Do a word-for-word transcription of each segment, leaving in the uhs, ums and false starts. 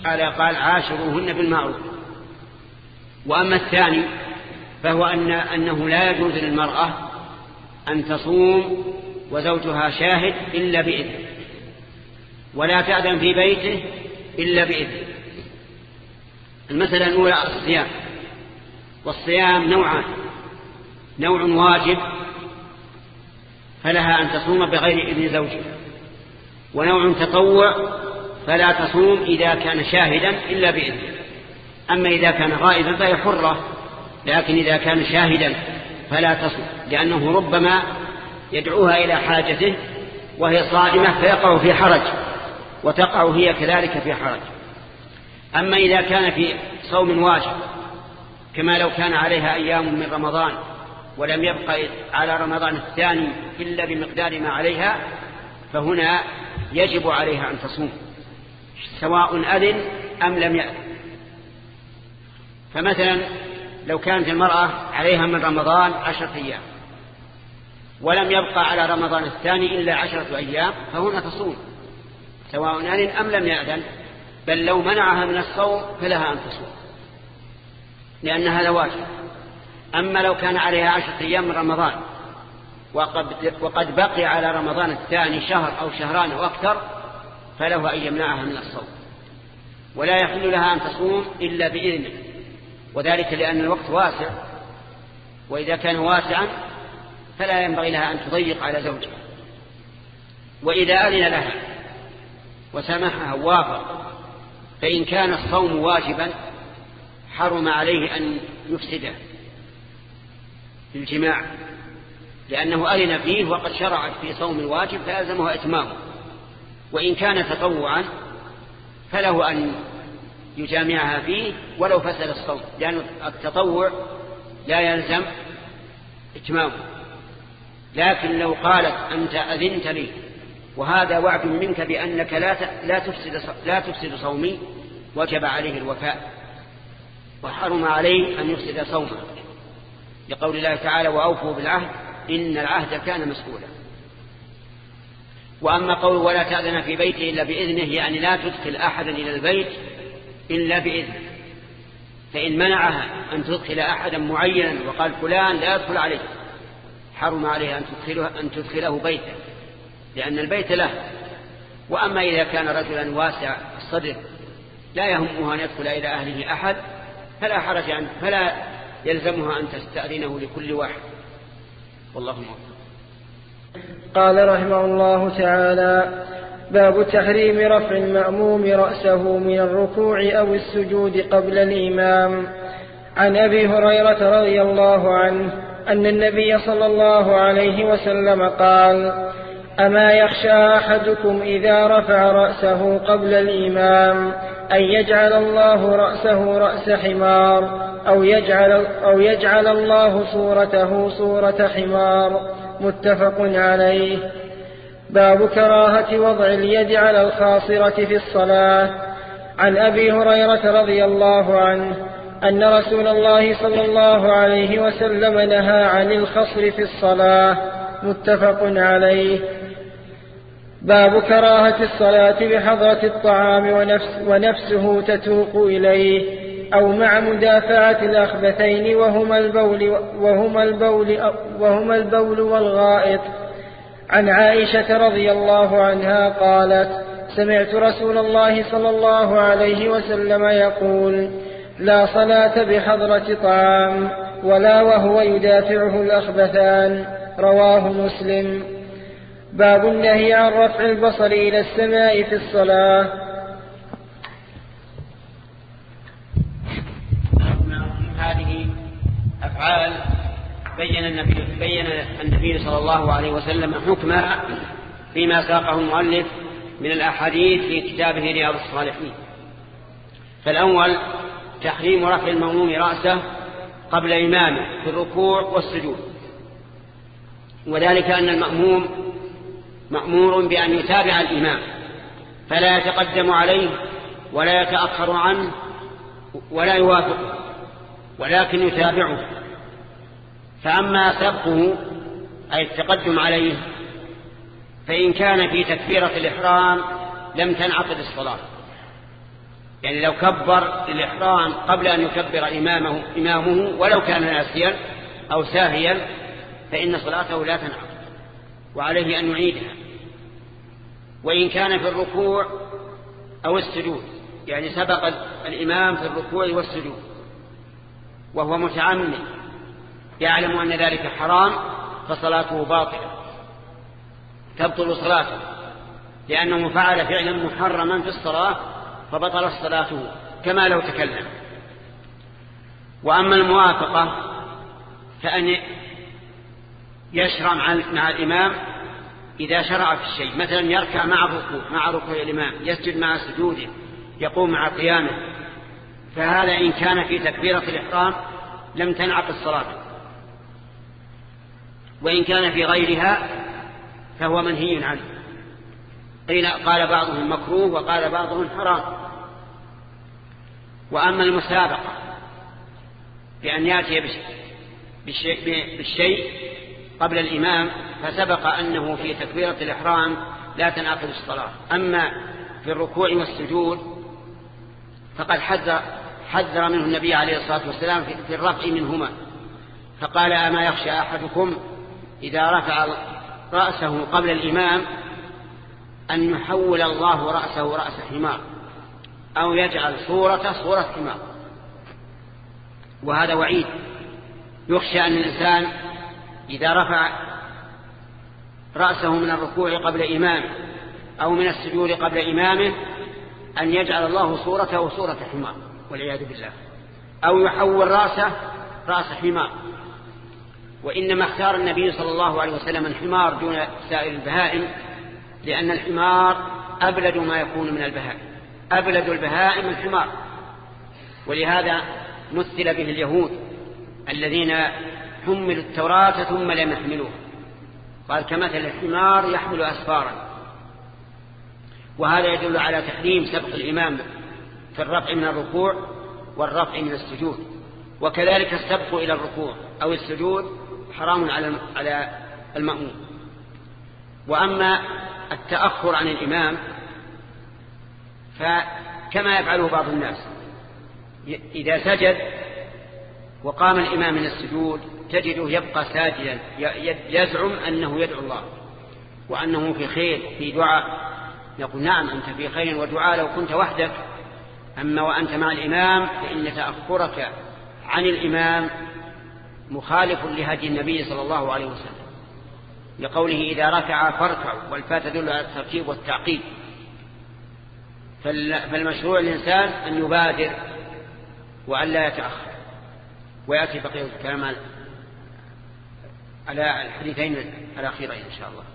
على قال عاشروهن بالمعروف. وأما الثاني فهو أن أنه لا يجوز للمرأة أن تصوم وزوجها شاهد إلا بإذنه، ولا تأذن في بيته إلا بإذنه. المسألة الأولى الصيام، والصيام نوعان: نوع واجب فلها أن تصوم بغير إذن زوجها، ونوع تطوع فلا تصوم إذا كان شاهدا إلا بإذنه. أما إذا كان غائبا فهي حرة، لكن إذا كان شاهدا فلا تصوم، لأنه ربما يدعوها إلى حاجته وهي صائمة فيقع في حرج، وتقع هي كذلك في حرج. أما إذا كان في صوم واجب كما لو كان عليها أيام من رمضان ولم يبقى على رمضان الثاني إلا بمقدار ما عليها، فهنا يجب عليها أن تصوم سواء أذن أم لم يأذن. فمثلا لو كانت المرأة عليها من رمضان عشرة أيام ولم يبقى على رمضان الثاني إلا عشرة أيام، فهنا تصوم سواء أذن أم لم يأذن، بل لو منعها من الصوم فلها أن تصوم لأن هذا واجب. أما لو كان عليها عشرة أيام من رمضان وقد, وقد بقي على رمضان الثاني شهر أو شهران أو أكثر، فله أن يمنعها من الصوم، ولا يحل لها أن تصوم إلا بإذنه، وذلك لأن الوقت واسع، وإذا كان واسعا فلا ينبغي لها أن تضيق على زوجها. وإذا أذن لها وسمحها وافق، فإن كان الصوم واجبا حرم عليه أن يفسده بالجماع، لأنه أذن فيه وقد شرعت في صوم الواجب فألزمه إتمامه. وإن كان تطوعا فله أن يجامعها فيه ولو فسد الصوم، لأن التطوع لا يلزم إتمامه. لكن لو قالت أنت أذنت لي وهذا وعد منك بأنك لا لا تفسد لا تفسد صومي، وجب عليه الوفاء، وحرم عليه أن يفسد صومه، لقول الله تعالى: وأوفوا بالعهد إن العهد كان مسؤولا. وأما قول ولا تأذن في بيته إلا بإذنه، يعني لا تدخل أحدا إلى البيت إلا بإذنه. فإن منعها أن تدخل أحدا معينا وقال فلان لا يدخل عليه، حرم عليها أن تدخله, أن تدخله بيته، لأن البيت له. وأما إذا كان رجلا واسع الصدر لا يهمها أن يدخل إلى أهله أحد، فلا حرج عنه، فلا يلزمها أن تستأذنه لكل واحد، والله موفق. قال رحمه الله تعالى: باب تحريم رفع المأموم رأسه من الركوع أو السجود قبل الإمام. عن أبي هريرة رضي الله عنه أن النبي صلى الله عليه وسلم قال: أما يخشى أحدكم إذا رفع رأسه قبل الإمام أن يجعل الله رأسه رأس حمار أو يجعل, أو يجعل الله صورته صورة حمار. متفق عليه. باب كراهة وضع اليد على الخاصرة في الصلاة. عن أبي هريرة رضي الله عنه أن رسول الله صلى الله عليه وسلم نهى عن الخصر في الصلاة. متفق عليه. باب كراهة الصلاة بحضرة الطعام ونفس ونفسه تتوق إليه أو مع مدافعة الأخبثين وهما البول, وهما البول, وهما البول والغائط. عن عائشة رضي الله عنها قالت: سمعت رسول الله صلى الله عليه وسلم يقول: لا صلاة بحضرة طعام ولا وهو يدافعه الأخبثان. رواه مسلم. باب النهي عن رفع البصر إلى السماء في الصلاة. هذه أفعال بين النبي, بين النبي صلى الله عليه وسلم حكمها فيما ساقه المؤلف من الأحاديث في كتابه رياض الصالحين. فالأول تحريم رفع المأموم رأسه قبل إمامه في الركوع والسجود، وذلك أن المأموم مأمور بأن يتابع الإمام فلا يتقدم عليه ولا يتأخر عنه ولا يوافقه، ولكن يتابعه. فأما سبقه أي التقدم عليه فإن كان في تكبيرة الإحرام لم تنعقد الصلاة، يعني لو كبر الإحرام قبل أن يكبر إمامه, إمامه ولو كان ناسيا أو ساهيا فإن صلاته لا تنعقد وعليه أن يعيدها. وإن كان في الركوع أو السجود، يعني سبق الإمام في الركوع والسجود وهو متعمد يعلم أن ذلك حرام فصلاته باطلة تبطل صلاته، لأنه فعل فعلا محرما في الصلاة فبطلت صلاته كما لو تكلم. وأما الموافقة فأن يشرع مع الإمام إذا شرع في الشيء، مثلا يركع مع الركوع مع ركوع الإمام، يسجد مع سجوده، يقوم مع قيامه، فهذا إن كان في تكبيرة الإحرام لم تنعقد صلاته. وإن كان في غيرها فهو منهي عنه. قال بعضهم مكروه وقال بعضهم حرام. وأما المسابقة بأن يأتي بالشيء, بالشيء قبل الإمام فسبق أنه في تكبيرة الإحرام لا تنعقد الصلاة. أما في الركوع والسجود فقد حذر, حذر منه النبي عليه الصلاة والسلام في الرفع منهما، فقال أما يخشى أحدكم إذا رفع رأسه قبل الإمام أن يحول الله رأسه رأس حمار أو يجعل صورة صورة حمار. وهذا وعيد، يخشى أن الإنسان إذا رفع رأسه من الركوع قبل إمامه أو من السجود قبل إمامه أن يجعل الله صورته صورة حمار والعياذ بالله، أو يحول رأسه رأس حمار. وإنما اختار النبي صلى الله عليه وسلم الحمار دون سائر البهائم لأن الحمار أبلد ما يكون من البهائم، أبلد البهائم الحمار. ولهذا مثل به اليهود الذين حملوا التوراة ثم لم يحملوها، قال كمثل الحمار يحمل أسفارا. وهذا يدل على تحريم سبق الإمام في الرفع من الركوع والرفع من السجود، وكذلك السبق إلى الركوع أو السجود حرام على المأموم. وأما التأخر عن الإمام فكما يفعله بعض الناس، إذا سجد وقام الإمام من السجود تجده يبقى ساجدا يزعم أنه يدعو الله وأنه في خير في دعاء. يقول نعم أنت في خير ودعاء لو كنت وحدك، أما وأنت مع الإمام فإن تأخرك عن الإمام مخالف لهدي النبي صلى الله عليه وسلم، لقوله إذا ركع فاركعوا، والفاء تدل على الترتيب والتعقيب. فالمشروع الإنسان أن يبادر وأن لا يتأخر. ويأتي بقية الكلام على الحديثين الأخيرين إن شاء الله.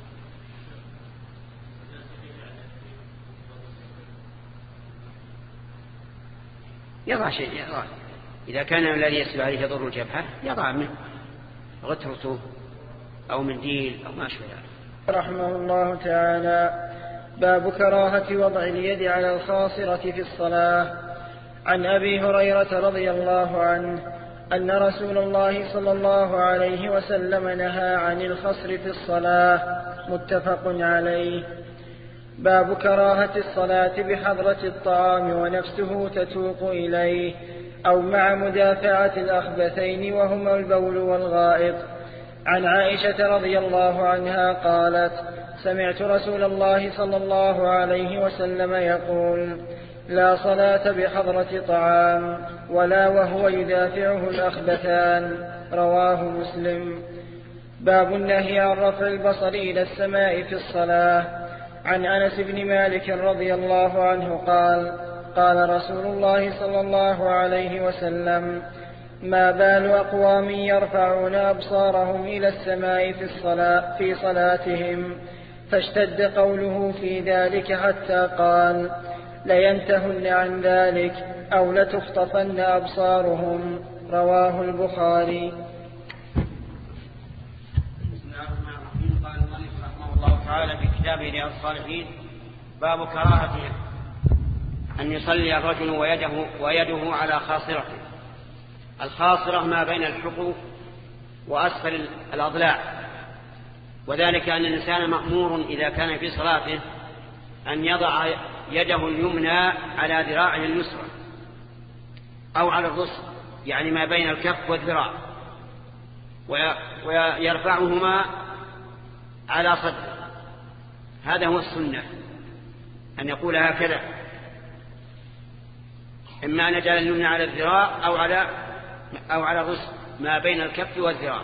يضع شيء يضع. إذا كان الذي يسلو عليه يضر الجبهة يضع منه غترته أو منديل أو ما شابه ذلك. رحمه الله تعالى. باب كراهة وضع اليد على الخاصرة في الصلاة. عن أبي هريرة رضي الله عنه أن رسول الله صلى الله عليه وسلم نهى عن الخصر في الصلاة. متفق عليه. باب كراهة الصلاة بحضرة الطعام ونفسه تتوق إليه أو مع مدافعة الأخبثين وهما البول والغائط. عن عائشة رضي الله عنها قالت: سمعت رسول الله صلى الله عليه وسلم يقول: لا صلاة بحضرة طعام ولا وهو يدافعه الأخبثان. رواه مسلم. باب النهي عن رفع البصر إلى السماء في الصلاة. عن أنس بن مالك رضي الله عنه قال: قال رسول الله صلى الله عليه وسلم: ما بال أقوام يرفعون أبصارهم إلى السماء في الصلاة في صلاتهم، فاشتد قوله في ذلك حتى قال: لينتهن عن ذلك أو لتخطفن أبصارهم. رواه البخاري. بسم الله الرحمن الرحيم. قال المؤلف رحمه الله تعالى في كتابه رياض الصالحين: باب كراهة أن يصلي الرجل ويده, ويده على خاصرته. الخاصرة ما بين الحقوق وأسفل الأضلاع، وذلك أن الإنسان مأمور إذا كان في صلاته أن يضع يده اليمنى على ذراعه اليسرى أو على الرسل، يعني ما بين الكف والذراع، ويرفعهما على صدره. هذا هو السنة، أن يقول هكذا، إما أن يجعل اليمنى على الذراع أو على أو على الرسل ما بين الكف والذراع.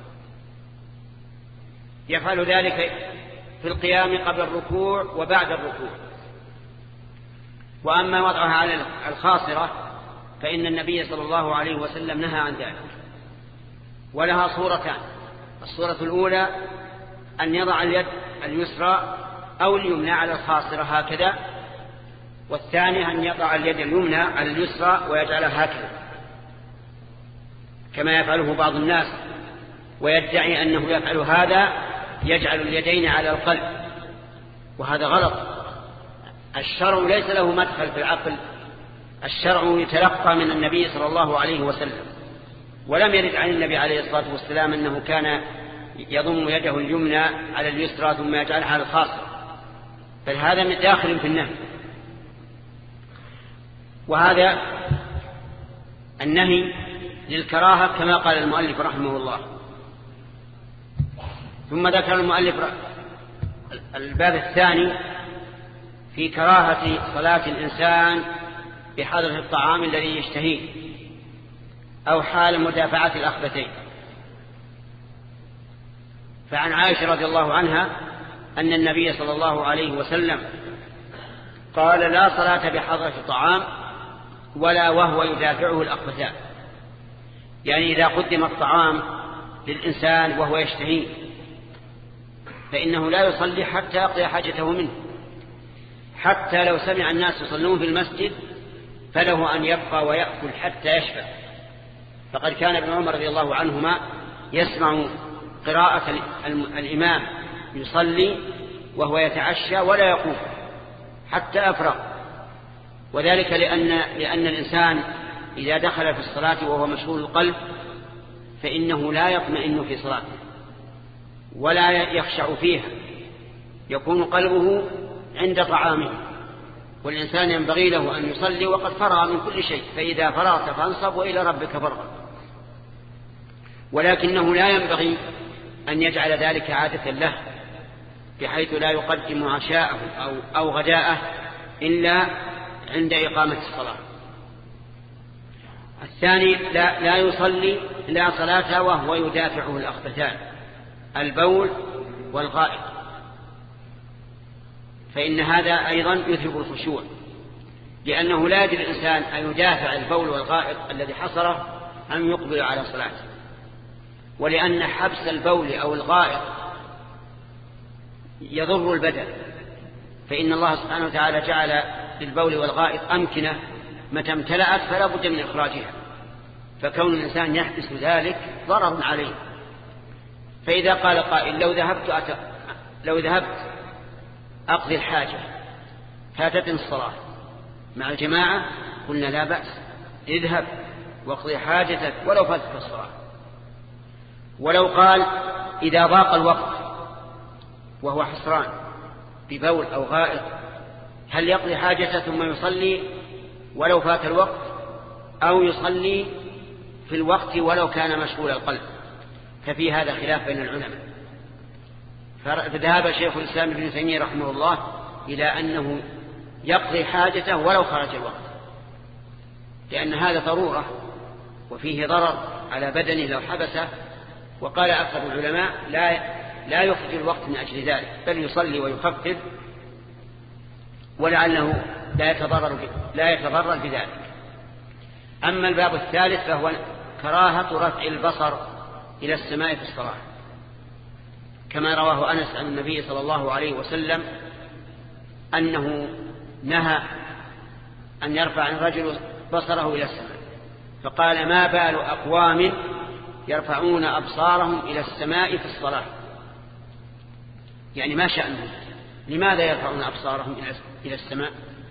يفعل ذلك في القيام قبل الركوع وبعد الركوع. وأما وضعها على الخاصرة فإن النبي صلى الله عليه وسلم نهى عن ذلك، ولها صورتان. الصورة الأولى أن يضع اليد اليسرى أو اليمنى على الخاصرة هكذا، والثانية أن يضع اليد اليمنى على اليسرى ويجعلها هكذا كما يفعله بعض الناس، ويدعي أنه يفعل هذا يجعل اليدين على القلب، وهذا غلط. الشرع ليس له مدخل في العقل، الشرع يتلقى من النبي صلى الله عليه وسلم، ولم يرد عن النبي عليه الصلاة والسلام أنه كان يضم يده اليمنى على اليسرى ثم يجعلها على الخاصرة، بل هذا من داخل في النهي. وهذا النهي للكراهة كما قال المؤلف رحمه الله. ثم ذكر المؤلف الباب الثاني في كراهة صلاة الإنسان بحضرة الطعام الذي يشتهيه أو حال مدافعة الأخبثين. فعن عائشة رضي الله عنها أن النبي صلى الله عليه وسلم قال: لا صلاة بحضرة الطعام ولا وهو يدافعه الأخبثان، يعني إذا قدم الطعام للإنسان وهو يشتهيه فإنه لا يصلي حتى يقضي حاجته منه، حتى لو سمع الناس يصلون في المسجد فله أن يبقى ويأكل حتى يشبع. فقد كان ابن عمر رضي الله عنهما يسمع قراءة الإمام يصلي وهو يتعشى ولا يقوم حتى أفرغ، وذلك لأن, لأن الإنسان إذا دخل في الصلاة وهو مشغول القلب فإنه لا يطمئن في صلاته ولا يخشع فيها، يكون قلبه عند طعامه. والإنسان ينبغي له أن يصلي وقد فرغ من كل شيء، فإذا فرغت فانصب وإلى ربك فارغب. ولكنه لا ينبغي أن يجعل ذلك عادة له بحيث لا يقدم عشاءه أو, أو غداءه إلا عند إقامة الصلاة. الثاني لا, لا يصلي لا صلاة وهو يدافعه الأخبثان، البول والغائط، فإن هذا أيضا يذهب الخشوع، لأنه لا يجب الإنسان أن يدافع البول والغائط الذي حصره أن يقبل على صلاته، ولأن حبس البول أو الغائط يضر البدن، فإن الله سبحانه وتعالى جعل للبول والغائط أمكنة متى امتلأت فلا بد من إخراجها، فكون الإنسان يحبس ذلك ضرر عليه. فإذا قال قائل: لو ذهبت أت... لو ذهبت أقضي الحاجة فاتتني الصلاة مع الجماعة، قلنا: لا بأس، اذهب واقضي حاجتك ولو فاتتك الصلاة. ولو قال: إذا ضاق الوقت وهو حسران ببول أو غائط، هل يقضي حاجته ثم يصلي ولو فات الوقت، أو يصلي في الوقت ولو كان مشغول القلب؟ ففي هذا خلاف بين العلماء. فذهب شيخ الإسلام ابن تيمية رحمه الله إلى أنه يقضي حاجته ولو خرج الوقت، لأن هذا ضرورة وفيه ضرر على بدنه لو حبسه. وقال أكثر العلماء: لا لا يخرج الوقت من أجل ذلك، بل يصلي ويخفف ولعله لا يتضرر لا يتضرر بذلك. أما الباب الثالث فهو كراهة رفع البصر إلى السماء في الصلاة، كما رواه أنس عن النبي صلى الله عليه وسلم أنه نهى أن يرفع الرجل بصره إلى السماء، فقال: ما بال أقوام يرفعون أبصارهم إلى السماء في الصلاة، يعني ما شأنهم، لماذا يرفعون أبصارهم إلى السماء؟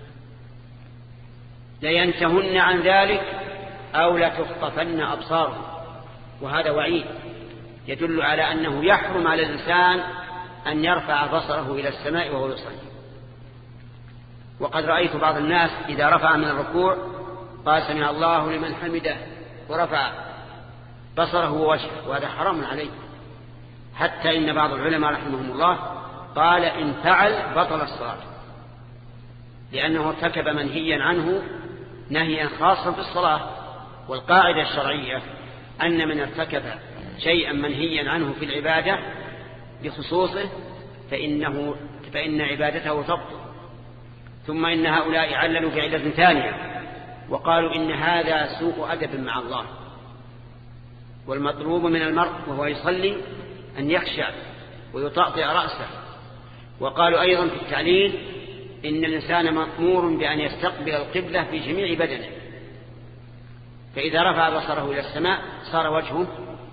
لينتهن عن ذلك أو لتخطفن أبصارهم. وهذا وعيد يدل على أنه يحرم على الإنسان أن يرفع بصره إلى السماء وهو يصلي. وقد رأيت بعض الناس إذا رفع من الركوع قال سمع الله لمن حمده ورفع بصره ووجهه، وهذا حرام عليه. حتى إن بعض العلماء رحمهم الله قال إن فعل بطل الصلاة، لأنه ارتكب منهيا عنه نهيا خاصا في الصلاة. والقاعدة الشرعية أن من ارتكب شيئا منهيا عنه في العبادة بخصوصه فإنه فإن عبادته تبطل. ثم إن هؤلاء عللوا بعلة ثانية وقالوا إن هذا سوء أدب مع الله، والمطلوب من المرء وهو يصلي أن يخشع ويطأطئ رأسه. وقالوا أيضا في التعليل إن الإنسان مأمور بأن يستقبل القبلة في جميع بدنه، فإذا رفع بصره إلى السماء صار وجهه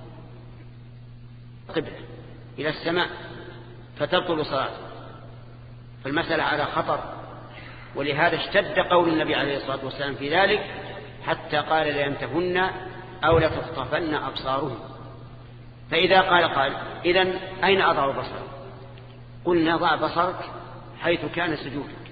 قبلة إلى السماء فتبطل صلاته. فالمسألة على خطر، ولهذا اشتد قول النبي عليه الصلاة والسلام في ذلك حتى قال لينتهن أو لتخطفن أبصارهم. فإذا قال قال إذن أين أضع بصرك؟ قلنا ضع بصرك حيث كان سجودك،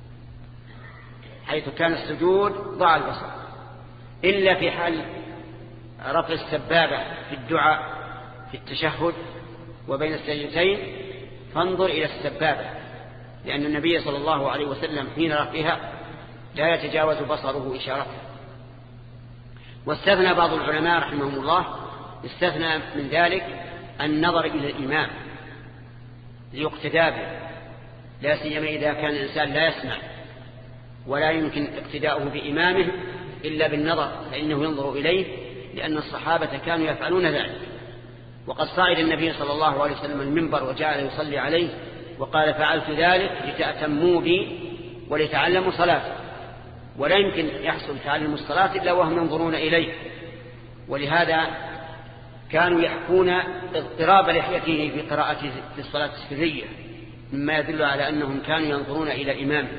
حيث كان السجود ضع البصر، إلا في حال رفع السبابة في الدعاء في التشهد وبين السجدتين فانظر إلى السبابة، لأن النبي صلى الله عليه وسلم حين رفعها لا يتجاوز بصره إشارته. واستثنى بعض العلماء رحمهم الله استثنى من ذلك النظر إلى الإمام ليقتدى به، لا سيما إذا كان الإنسان لا يسمع ولا يمكن اقتداؤه بإمامه إلا بالنظر، فإنه ينظر إليه، لأن الصحابة كانوا يفعلون ذلك. وقد صعد النبي صلى الله عليه وسلم المنبر وجعل يصلي عليه وقال فعلت ذلك لتأتموا بي ولتعلموا صلاة، ولا يمكن يحصل تعلم الصلاة إلا وهم ينظرون إليه. ولهذا كانوا يحكون اضطراب لحيته في قراءته في الصلاة السرية، مما يدل على أنهم كانوا ينظرون إلى إمامه.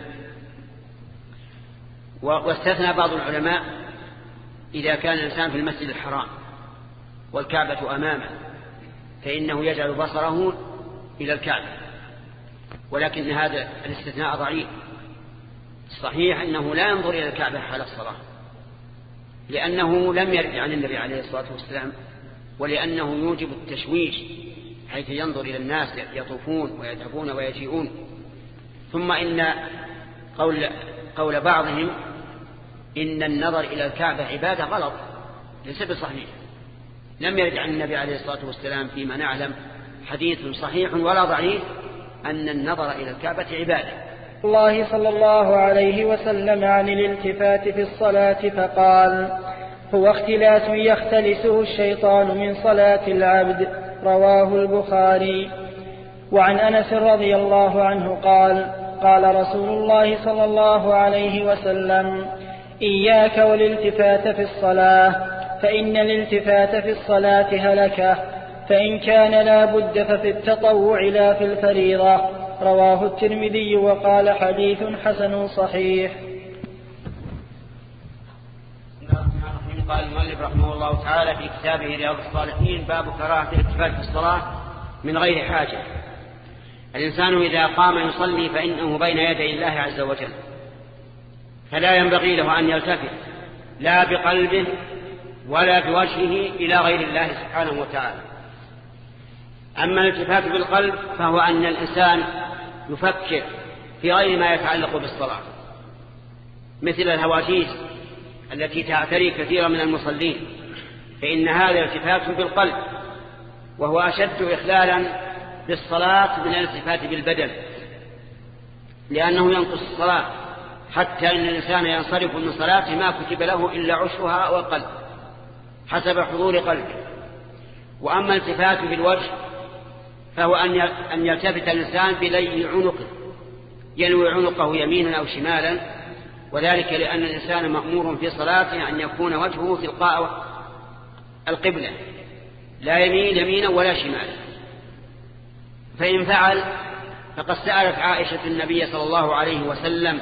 واستثنى بعض العلماء إذا كان الإنسان في المسجد الحرام والكعبة أمامه فإنه يجعل بصره إلى الكعبة، ولكن هذا الاستثناء ضعيف. الصحيح أنه لا ينظر إلى الكعبة حال الصلاة، لأنه لم يرد عن النبي عليه الصلاة والسلام، ولأنه يوجب التشويش حيث ينظر إلى الناس يطوفون ويذهبون ويجيئون. ثم إن قول, قول بعضهم إن النظر إلى الكعبة عبادة غلط ليس بصحيح. لم يرد عن النبي عليه الصلاة والسلام فيما نعلم حديث صحيح ولا ضعيف أن النظر إلى الكعبة عبادة. الله صلى الله عليه وسلم عن الالتفات في الصلاة فقال هو اختلاس يختلسه الشيطان من صلاة العبد، رواه البخاري. وعن أنس رضي الله عنه قال قال رسول الله صلى الله عليه وسلم إياك والالتفات في الصلاة، فإن الالتفات في الصلاة هلكة، فإن كان لا بد ففي التطوع لا في الفريضة، رواه الترمذي وقال حديث حسن صحيح. قال المؤلف رحمه الله تعالى في كتابه رياض الصالحين باب كراهة الالتفات في الصلاة من غير حاجة. الإنسان إذا قام يصلي فإنه بين يدي الله عز وجل، فلا ينبغي له أن يلتفت لا بقلبه ولا بوجهه إلى غير الله سبحانه وتعالى. أما الالتفات بالقلب فهو أن الإنسان يفكر في غير ما يتعلق بالصلاة، مثل الهواتيس التي تعتري كثيرا من المصلين، فإن هذا التفات بالقلب، وهو أشد إخلالا بالصلاة من الالتفات بالبدن، لأنه ينقص الصلاة حتى إن الإنسان ينصرف من صلاته ما كتب له إلا عشرها والقلب حسب حضور قلبه. وأما التفات بالوجه فهو أن يلتفت الإنسان بلي عنقه، يلوي عنقه يمينا أو شمالا، وذلك لأن الإنسان مأمور في صلاته أن يكون وجهه تلقاء القبلة، لا يمين يمينا ولا شمالا. فإن فعل فقد سألت عائشة النبي صلى الله عليه وسلم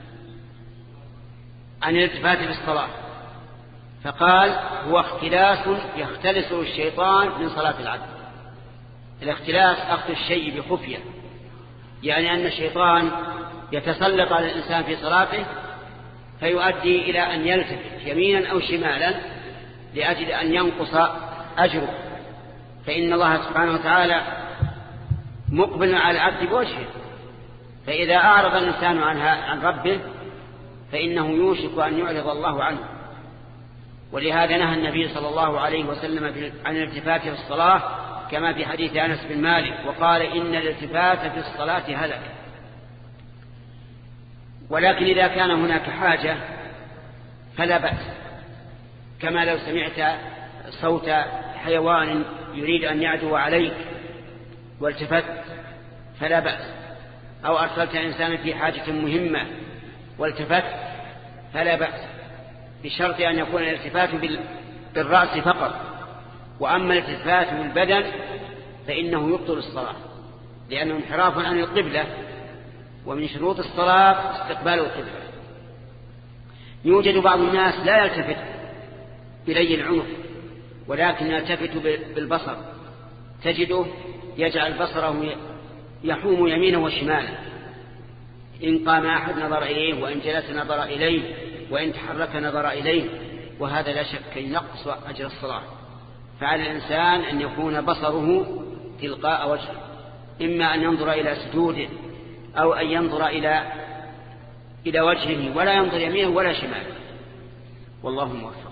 عن الالتفات في الصلاة فقال هو اختلاس يختلسه الشيطان من صلاة العبد. الاختلاس أخذ الشيء بخفية، يعني أن الشيطان يتسلط على الإنسان في صلاته فيؤدي إلى أن يلتفت يمينا أو شمالا لأجل أن ينقص أجره، فإن الله سبحانه وتعالى مقبل على العبد بوجهه، فإذا أعرض الإنسان عنها عن ربه فإنه يوشك أن يعرض الله عنه. ولهذا نهى النبي صلى الله عليه وسلم عن الالتفات في الصلاة كما في حديث أنس بن مالك، وقال إن الالتفات في الصلاة هلك. ولكن إذا كان هناك حاجة فلا بأس، كما لو سمعت صوت حيوان يريد أن يعدو عليك والتفت فلا بأس، أو أرسلت إنسانا في حاجة مهمة والتفت فلا بأس، بشرط أن يكون الالتفات بالرأس فقط. وأما الالتفات بالبدن فإنه يبطل الصلاة، لأنه انحراف عن القبلة، ومن شروط الصلاة استقبال القبلة. يوجد بعض الناس لا يلتفت إلي العنق ولكن يلتفت بالبصر، تجده يجعل بصره يحوم يمينه وشماله، إن قام أحد نظر إليه، وإن جلس نظر إليه، وإن تحرك نظر إليه، وهذا لا شك ينقص أجر الصلاة. فعلى الإنسان أن يكون بصره تلقاء وجهه، إما أن ينظر إلى سجوده أو أن ينظر إلى إلى وجهه ولا ينظر يمينه ولا شماله، والله موفق.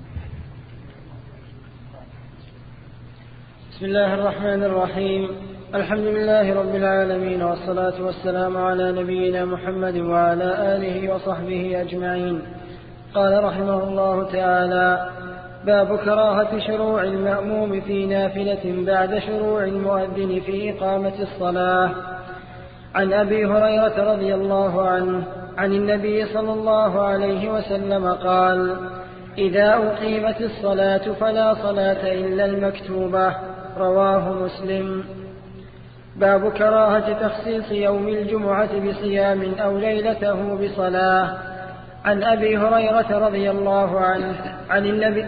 بسم الله الرحمن الرحيم. الحمد لله رب العالمين، والصلاة والسلام على نبينا محمد وعلى آله وصحبه أجمعين. قال رحمه الله تعالى: باب كراهة شروع المأموم في نافلة بعد شروع المؤذن في إقامة الصلاة. عن أبي هريرة رضي الله عنه عن النبي صلى الله عليه وسلم قال: إذا أقيمت الصلاة فلا صلاة إلا المكتوبة. رواه مسلم. باب كراهة تخصيص يوم الجمعة بصيام أو ليلته بصلاة. عن أبي هريرة رضي الله عنه عن النبي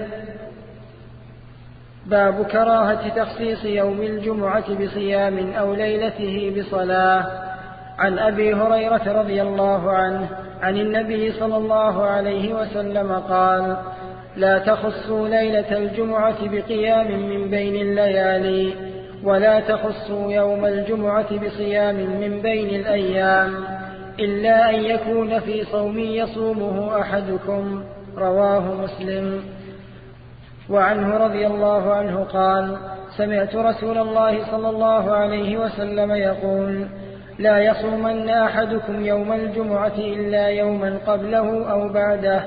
باب كراهة تخصيص يوم الجمعة بصيام أو ليلته بصلاة. عن أبي هريرة رضي الله عنه عن النبي صلى الله عليه وسلم قال: لا تخصوا ليلة الجمعة بقيام من بين الليالي، ولا تخصوا يوم الجمعة بصيام من بين الأيام، إلا أن يكون في صوم يصومه أحدكم. رواه مسلم. وعنه رضي الله عنه قال: سمعت رسول الله صلى الله عليه وسلم يقول: لا يصومن أحدكم يوم الجمعة إلا يوما قبله أو بعده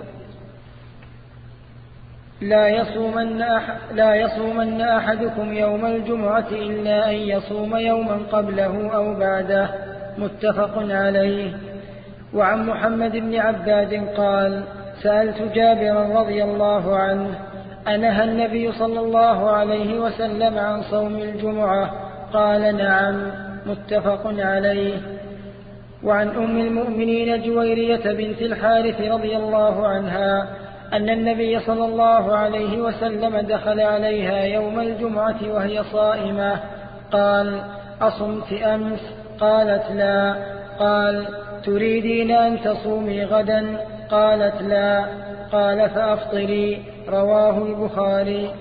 لا يصومن, أح... لا يصومن أحدكم يوم الجمعة إلا أن يصوم يوما قبله أو بعده. متفق عليه. وعن محمد بن عباد قال: سألت جابرا رضي الله عنه: أنهى النبي صلى الله عليه وسلم عن صوم الجمعة؟ قال: نعم. متفق عليه. وعن أم المؤمنين جويرية بنت الحارث رضي الله عنها أن النبي صلى الله عليه وسلم دخل عليها يوم الجمعة وهي صائمة. قال: أصمت أمس؟ قالت: لا. قال: تريدين أن تصومي غدا؟ قالت: لا. قال: فأفطري. رواه البخاري.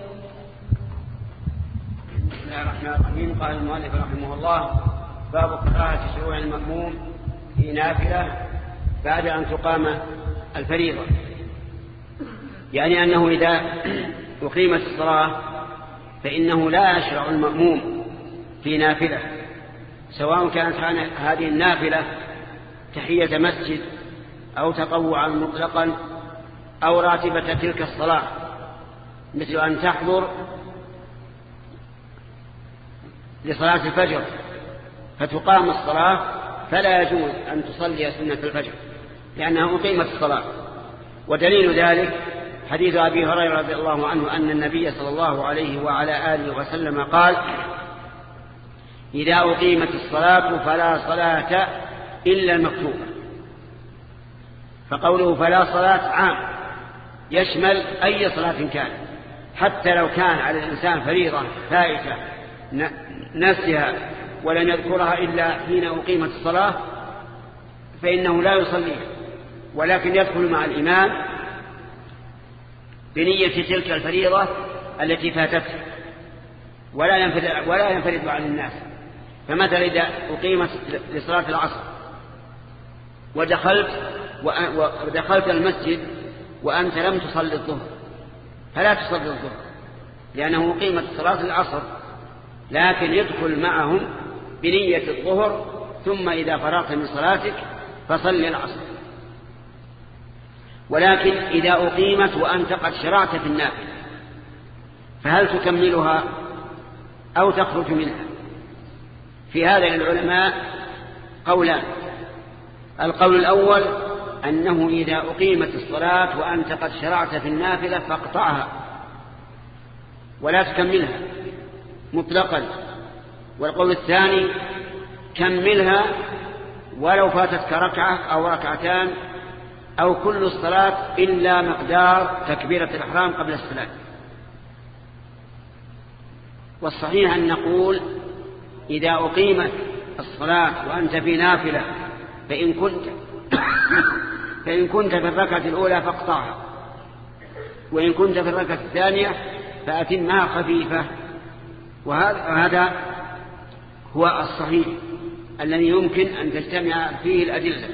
بسم الله الرحمن الرحيم. قال المؤلف رحمه الله: باب كراهة شروع المأموم في نافلة بعد أن تقام الفريضة، يعني أنه إذا أقيمت الصلاة فإنه لا يشرع المأموم في نافلة، سواء كانت هذه النافلة تحية مسجد أو تطوعا مطلقا أو راتبة تلك الصلاة، مثل أن تحضر لصلاة الفجر فتقام الصلاة فلا يجوز أن تصلي سنة الفجر لأنها أقيمت الصلاة. ودليل ذلك حديث أبي هريرة رضي الله عنه أن النبي صلى الله عليه وعلى آله وسلم قال: إذا أقيمت الصلاة فلا صلاة إلا المكتوبة. فقوله فلا صلاة عام يشمل أي صلاة كان، حتى لو كان على الإنسان فريضة فائتة نسيها ولم يذكرها إلا حين أقيمت الصلاة فإنه لا يصليها، ولكن يدخل مع الإمام بنية تلك الفريضة التي فاتته، ولا ينفرد, ولا ينفرد عن الناس. فمثلا إذا أقيمت لصلاة العصر ودخلت ودخلت المسجد وأنت لم تصلي الظهر، فلا تصلي الظهر لأنه أقيمت صلاة العصر، لكن يدخل معهم بنية الظهر، ثم إذا فرغت من صلاتك فصلي العصر. ولكن إذا أقيمت وأنت قد شرعت في النافلة فهل تكملها أو تخرج منها؟ في هذا للعلماء قولان. القول الأول أنه إذا أقيمت الصلاة وأنت قد شرعت في النافلة فاقطعها ولا تكملها مطلقا. والقول الثاني كملها ولو فاتتك ركعة أو ركعتان أو كل الصلاة إلا مقدار تكبيرة الإحرام قبل الصلاة. والصحيح أن نقول إذا أقيمت الصلاة وأنت في نافلة فإن كنت فإن كنت في الركعة الأولى فاقطعها، وإن كنت في الركعة الثانية فأتمها خفيفة. وهذا هو الصحيح الذي يمكن أن تجتمع فيه الأدلة.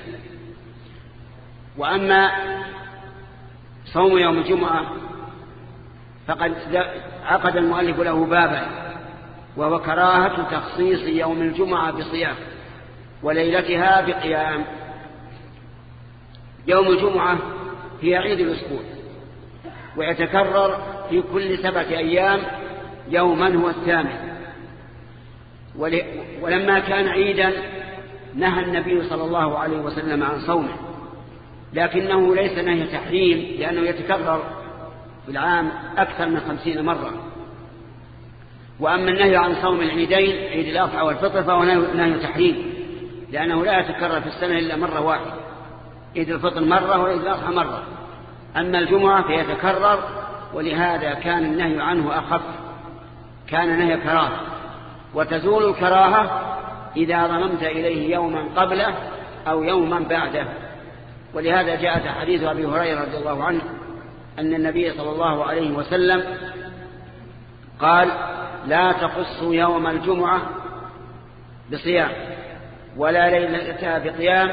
وأما صوم يوم الجمعة فقد عقد المؤلف له بابا، وهو كراهة تخصيص يوم الجمعة بصيام وليلتها بقيام. يوم الجمعة هي عيد الأسبوع، ويتكرر في كل سبعة أيام يوما هو الثامن. ولما كان عيدا نهى النبي صلى الله عليه وسلم عن صومه، لكنه ليس نهي تحريم، لأنه يتكرر في العام أكثر من خمسين مرة. وأما النهي عن صوم العيدين عيد الأضحى والفطر فهو نهي تحريم، لأنه لا يتكرر في السنة إلا مرة واحدة، عيد الفطر مرة وعيد الأضحى مرة. أما الجمعة فيتكرر، ولهذا كان النهي عنه أخف، كان نهي كراهة. وتزول الكراهة إذا ضممت إليه يوما قبله أو يوما بعده. ولهذا جاءت حديث أبي هريرة رضي الله عنه أن النبي صلى الله عليه وسلم قال: لا تخصوا يوم الجمعة بصيام ولا ليلتها بقيام،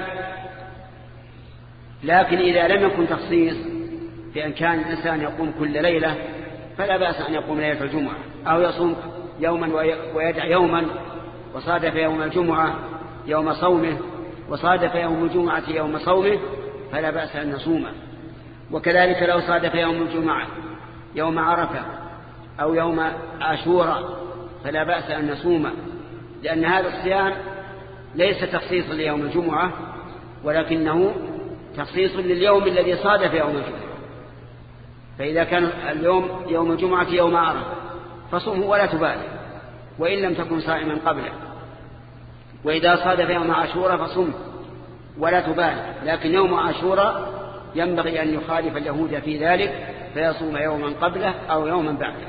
لكن إذا لم يكن تخصيص بأن كان الإنسان يقوم كل ليلة فلا بأس أن يقوم ليلة الجمعة، أو يصوم يوما ويدع يوما، وصادف يوم الجمعة يوم صومه وصادف يوم الجمعة يوم صومه فلا بأس أن نصومه. وكذلك لو صادف يوم الجمعة يوم عرفة أو يوم عاشوراء فلا بأس أن نصومه، لأن هذا الصيام ليس تخصيصا ليوم الجمعة، ولكنه تخصيص لليوم الذي صادف يوم الجمعة. فإذا كان اليوم يوم الجمعة يوم عرفة فصومه ولا تبالي، وإن لم تكن صائما قبله. وإذا صادف يوم عاشوراء فصوم ولا تبالي، لكن يوم عاشوراء ينبغي أن يخالف اليهود في ذلك فيصوم يوما قبله أو يوما بعده.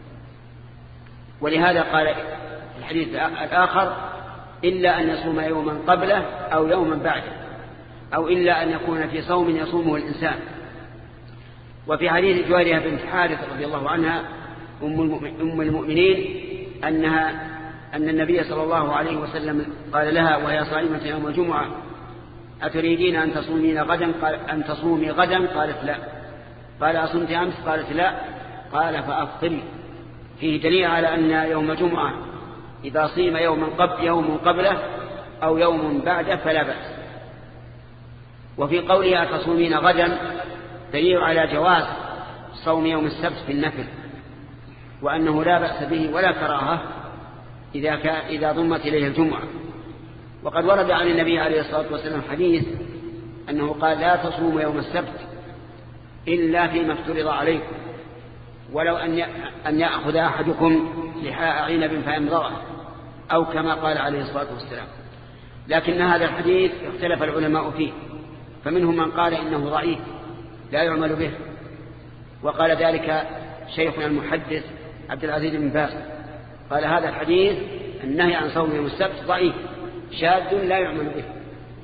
ولهذا قال الحديث الآخر: إلا أن يصوم يوما قبله أو يوما بعده، أو إلا أن يكون في صوم يصومه الإنسان. وفي حديث جويرية بنت حارث رضي الله عنها أم المؤمنين أنها أن النبي صلى الله عليه وسلم قال لها وهي صائمة يوم الجمعة: أتريدين أن تصومين غدا؟ قال أن تصومي غدا؟ قالت لا. قال: أصمت أمس؟ قالت لا. قال: فأفطري. فيه دليل على أن يوم الجمعة إذا صيم يوم قبل يوم قبله أو يوم بعده فلا بأس. وفي قولها تصومين غدا دليل على جواز صوم يوم السبت في النفل، وأنه لا بأس به ولا كراهة إذا كان إذا ضمت إليه الجمعة. وقد ورد عن النبي عليه الصلاة والسلام حديث أنه قال: لا تصوم يوم السبت إلا فيما افترض عليكم، ولو أن يأخذ أحدكم لحاء عنب فيمضغه، أو كما قال عليه الصلاة والسلام. لكن هذا الحديث اختلف العلماء فيه، فمنهم من قال إنه ضعيف لا يعمل به، وقال ذلك شيخنا المحدث عبد العزيز بن باز، قال هذا الحديث النهي عن صوم يوم السبت ضعيف شاذ لا يعمل به.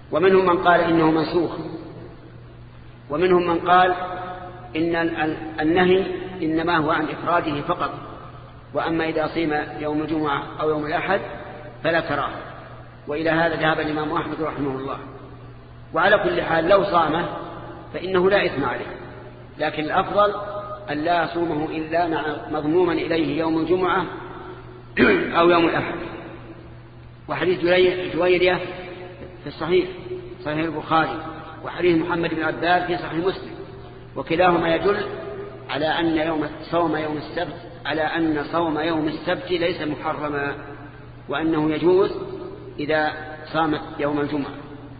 ومنهم من قال إنه منسوخ، ومنهم من قال إن النهي إنما هو عن إفراده فقط، وأما إذا صيم يوم الجمعة أو يوم الأحد فلا كراهة. وإلى هذا ذهب الإمام أحمد رحمه الله. وعلى كل حال لو صامه فإنه لا إثم عليه، لكن الأفضل أن لا يصومه إلا مع مضموما إليه يوم الجمعة أو يوم الأحد. وحديث جويرية في الصحيح صحيح البخاري، وحديث محمد بن عباد في صحيح مسلم، وكلاهما يدل على أن يوم صوم يوم السبت على أن صوم يوم السبت ليس محرما، وأنه يجوز إذا صامت يوم الجمعة.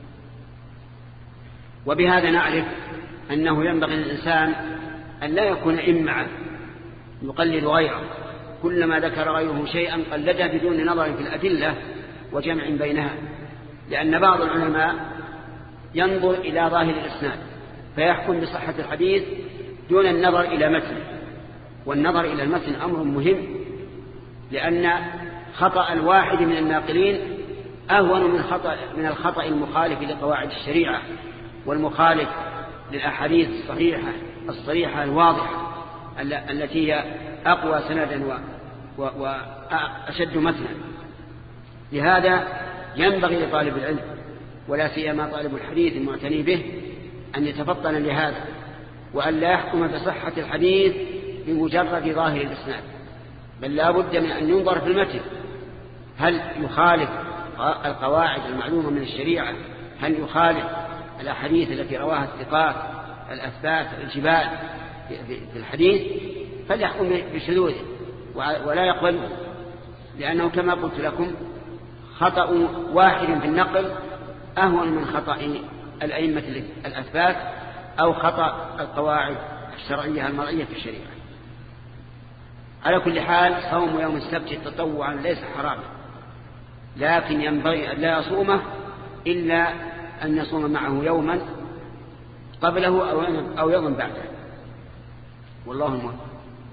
وبهذا نعرف أنه ينبغي للإنسان أن لا يكون إمعا يقلد غيره، كلما ذكر غيره شيئا قلده بدون نظر في الأدلة وجمع بينها، لأن بعض العلماء ينظر إلى ظاهر الإسناد فيحكم بصحة الحديث دون النظر إلى متن، والنظر إلى المتن أمر مهم، لأن خطأ الواحد من الناقلين أهون من خطأ من الخطأ المخالف لقواعد الشريعة والمخالف للأحاديث الصحيحة الصريحة الواضحة التي هي أقوى سندا وأشد متنا. لهذا ينبغي لطالب العلم ولا سيما طالب الحديث المعتني به أن يتفطن لهذا، وأن لا يحكم بصحة الحديث بمجرد ظاهر الإسناد، بل لا بد من أن ينظر في المتن، هل يخالف القواعد المعلومة من الشريعة، هل يخالف الأحاديث التي رواها الثقات الأثبات الجبال في الحديث، فليحكم بشذوذه ولا يقبله، لأنه كما قلت لكم خطأ واحد في النقل أهون من خطأ الأئمة الأثبات أو خطأ القواعد الشرعية المرعية في الشريعة. على كل حال صوم يوم السبت تطوعا ليس حراما، لكن ينبغي أن لا يصومه إلا أن يصوم معه يوما قبله أو يوما بعده، والله الموفق.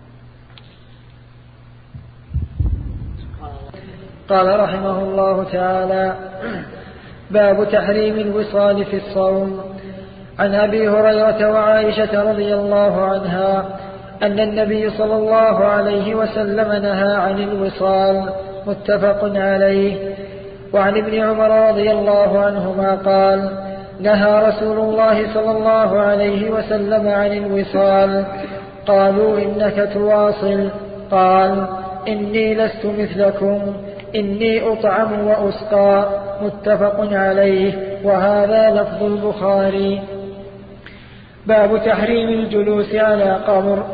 قال رحمه الله تعالى: باب تحريم الوصال في الصوم. عن أبي هريرة وعائشة رضي الله عنها أن النبي صلى الله عليه وسلم نهى عن الوصال، متفق عليه. وعن ابن عمر رضي الله عنهما قال: نهى رسول الله صلى الله عليه وسلم عن الوصال. قالوا: إنك تواصل؟ قال: إني لست مثلكم، إني أطعم وأسقى، متفق عليه، وهذا لفظ البخاري. باب تحريم الجلوس على قبر.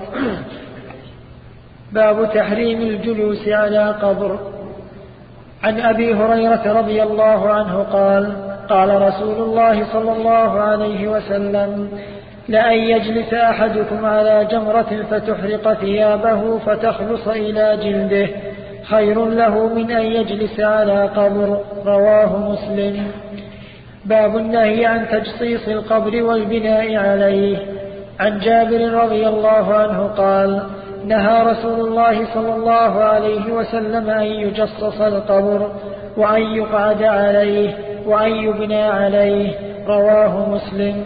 باب تحريم الجلوس على قبر. عن أبي هريرة رضي الله عنه قال: قال رسول الله صلى الله عليه وسلم: لأن يجلس أحدكم على جمرة فتحرق ثيابه فتخلص إلى جلده خير له من أن يجلس على قبر. رواه مسلم. باب النهي عن تجصيص القبر والبناء عليه. عن جابر رضي الله عنه قال: نهى رسول الله صلى الله عليه وسلم أن يجصص القبر وأن يقعد عليه وأن يبنى عليه. رواه مسلم.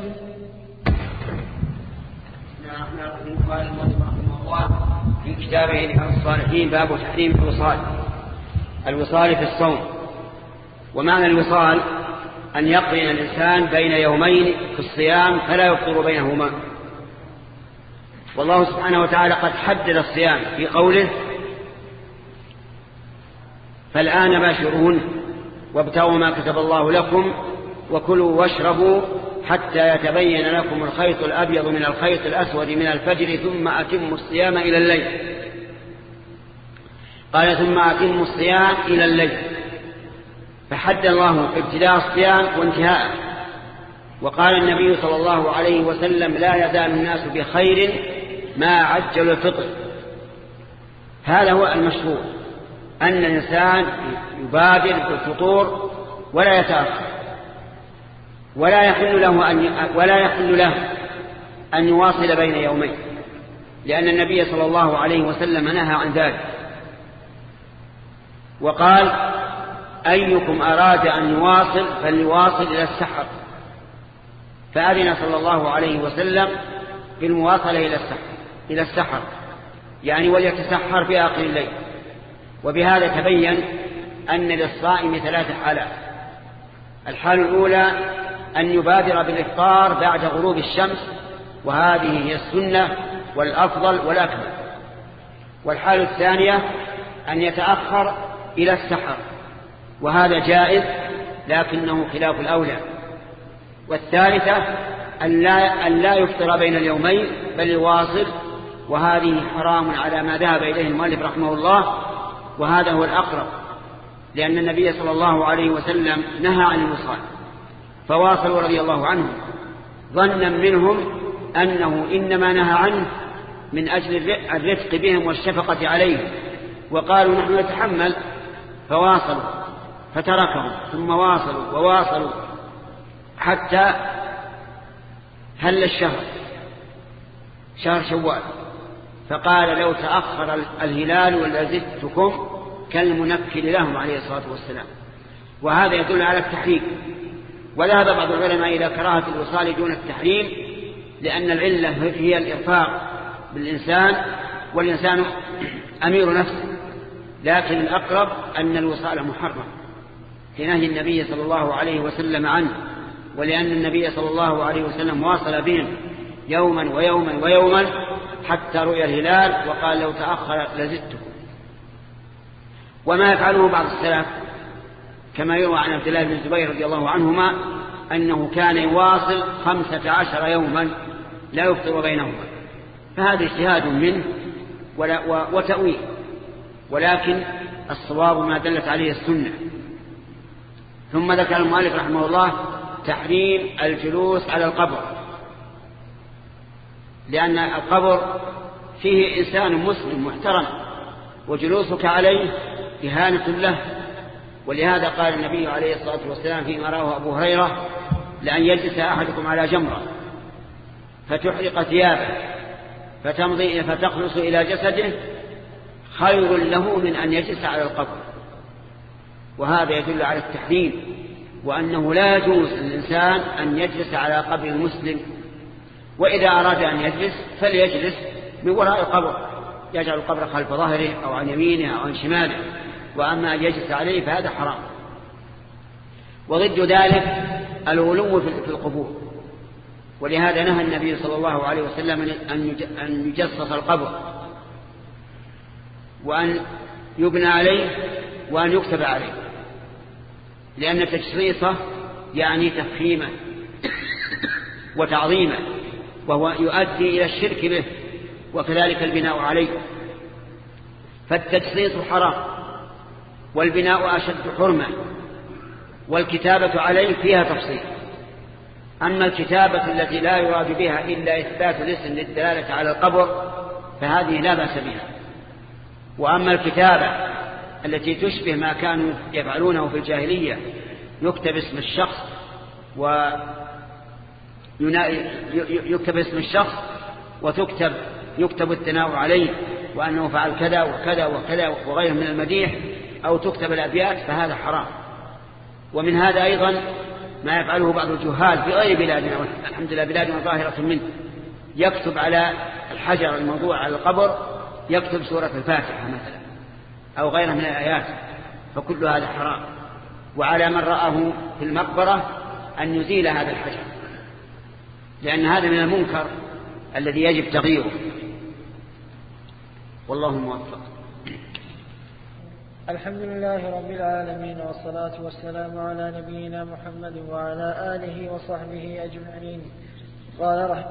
في كتابه رياض الصالحين باب تحريم الوصال. الوصال في الصوم. ومعنى الوصال أن يقرن الإنسان بين يومين في الصيام فلا يفطر بينهما. والله سبحانه وتعالى قد حدد الصيام في قوله: فالآن باشرون وابتغوا ما كتب الله لكم وكلوا واشربوا حتى يتبين لكم الخيط الأبيض من الخيط الأسود من الفجر ثم أتموا الصيام إلى الليل. قال: ثم أتموا الصيام إلى الليل، فحد الله ابتداء الصيام وانتهاءه. وقال النبي صلى الله عليه وسلم: لا يزال الناس بخير ما عجل الفطر. هذا هو المشروع، أن الإنسان يبادر بالفطور ولا يتأخر، ولا يحل له أن ولا يحل له أن يواصل بين يومين، لأن النبي صلى الله عليه وسلم نهى عن ذلك. وقال: أيكم أراد أن يواصل فليواصل إلى السحر، فأذن صلى الله عليه وسلم بالمواصلة إلى السحر إلى السحر يعني وليتسحر في آخر الليل. وبهذا تبين أن للصائم ثلاث حالات. الحالة الأولى أن يبادر بالإفطار بعد غروب الشمس، وهذه هي السنة والأفضل والأكمل. والحالة الثانية أن يتأخر إلى السحر، وهذا جائز لكنه خلاف الأولى. والثالثة أن لا, أن لا يفطر بين اليومين بل يواصل، وهذه حرام على ما ذهب إليه المؤلف رحمه الله، وهذا هو الأقرب، لأن النبي صلى الله عليه وسلم نهى عن الوصال فواصلوا رضي الله عنهم، ظنا منهم أنه إنما نهى عنه من أجل الرفق بهم والشفقة عليهم، وقالوا نحن نتحمل، فواصلوا فتركهم ثم واصلوا وواصلوا حتى هل الشهر شهر شوال، فقال لو تأخر الهلال لزدتكم كالمنكل لهم عليه الصلاة والسلام. وهذا يدل على التحريم. وذهب بعض العلماء إلى كراهة الوصال دون التحريم، لأن العلة هي الإرفاق بالإنسان، والإنسان أمير نفسه، لكن الأقرب أن الوصال محرم لنهي النبي صلى الله عليه وسلم عنه، ولأن النبي صلى الله عليه وسلم واصل بهم يوما ويوما ويوما حتى رؤي الهلال، وقال لو تأخر لزدتكم. وما يفعله بعض السلف كما يروى عن عبد الله بن الزبير رضي الله عنهما أنه كان يواصل خمسة عشر يوما لا يفطر بينهما، فهذا اجتهاد منه وتأويل، ولكن الصواب ما دلت عليه السنة. ثم ذكر المؤلف رحمه الله تحريم الجلوس على القبر، لأن القبر فيه إنسان مسلم محترم، وجلوسك عليه إهانة له. ولهذا قال النبي عليه الصلاة والسلام فيما رواه أبو هريرة لأن يجلس أحدكم على جمرة فتحرق ثيابه فتمضي فتخلص إلى جسده خير له من أن يجلس على القبر. وهذا يدل على التحريم، وأنه لا يجوز للإنسان أن يجلس على قبر المسلم، وإذا أراد أن يجلس فليجلس من وراء القبر، يجعل القبر خلف ظهره أو عن يمينه أو عن شماله، وأما أن يجلس عليه فهذا حرام. وضد ذلك الغلو في القبور، ولهذا نهى النبي صلى الله عليه وسلم أن يجصص القبر وأن يبنى عليه وأن يكتب عليه، لأن تجصيصه يعني تفخيمه وتعظيمه، وهو يؤدي إلى الشرك به، وكذلك البناء عليه. فالتجصيص حرام، والبناء أشد حرمة، والكتابة عليه فيها تفصيل. أما الكتابة التي لا يراد بها إلا إثبات الاسم للدلالة على القبر فهذه لا بأس بها. وأما الكتابة التي تشبه ما كانوا يفعلونه في الجاهلية، يكتب اسم الشخص ويكتب اسم الشخص وتكتب يكتب الثناء عليه وأنه فعل كذا وكذا وكذا وغيره من المديح، أو تكتب الأبيات، فهذا حرام. ومن هذا أيضا ما يفعله بعض الجهال في غير بلادنا، الحمد لله بلادنا ظاهرة منه، يكتب على الحجر الموضوع على القبر يكتب سورة الفاتحة مثلا أو غيرها من الآيات، فكل هذا حرام. وعلى من رآه في المقبرة أن يزيل هذا الحجر، لأن هذا من المنكر الذي يجب تغييره، والله موفق. الحمد لله رب العالمين، والصلاة والسلام على نبينا محمد وعلى آله وصحبه أجمعين. قال رحمه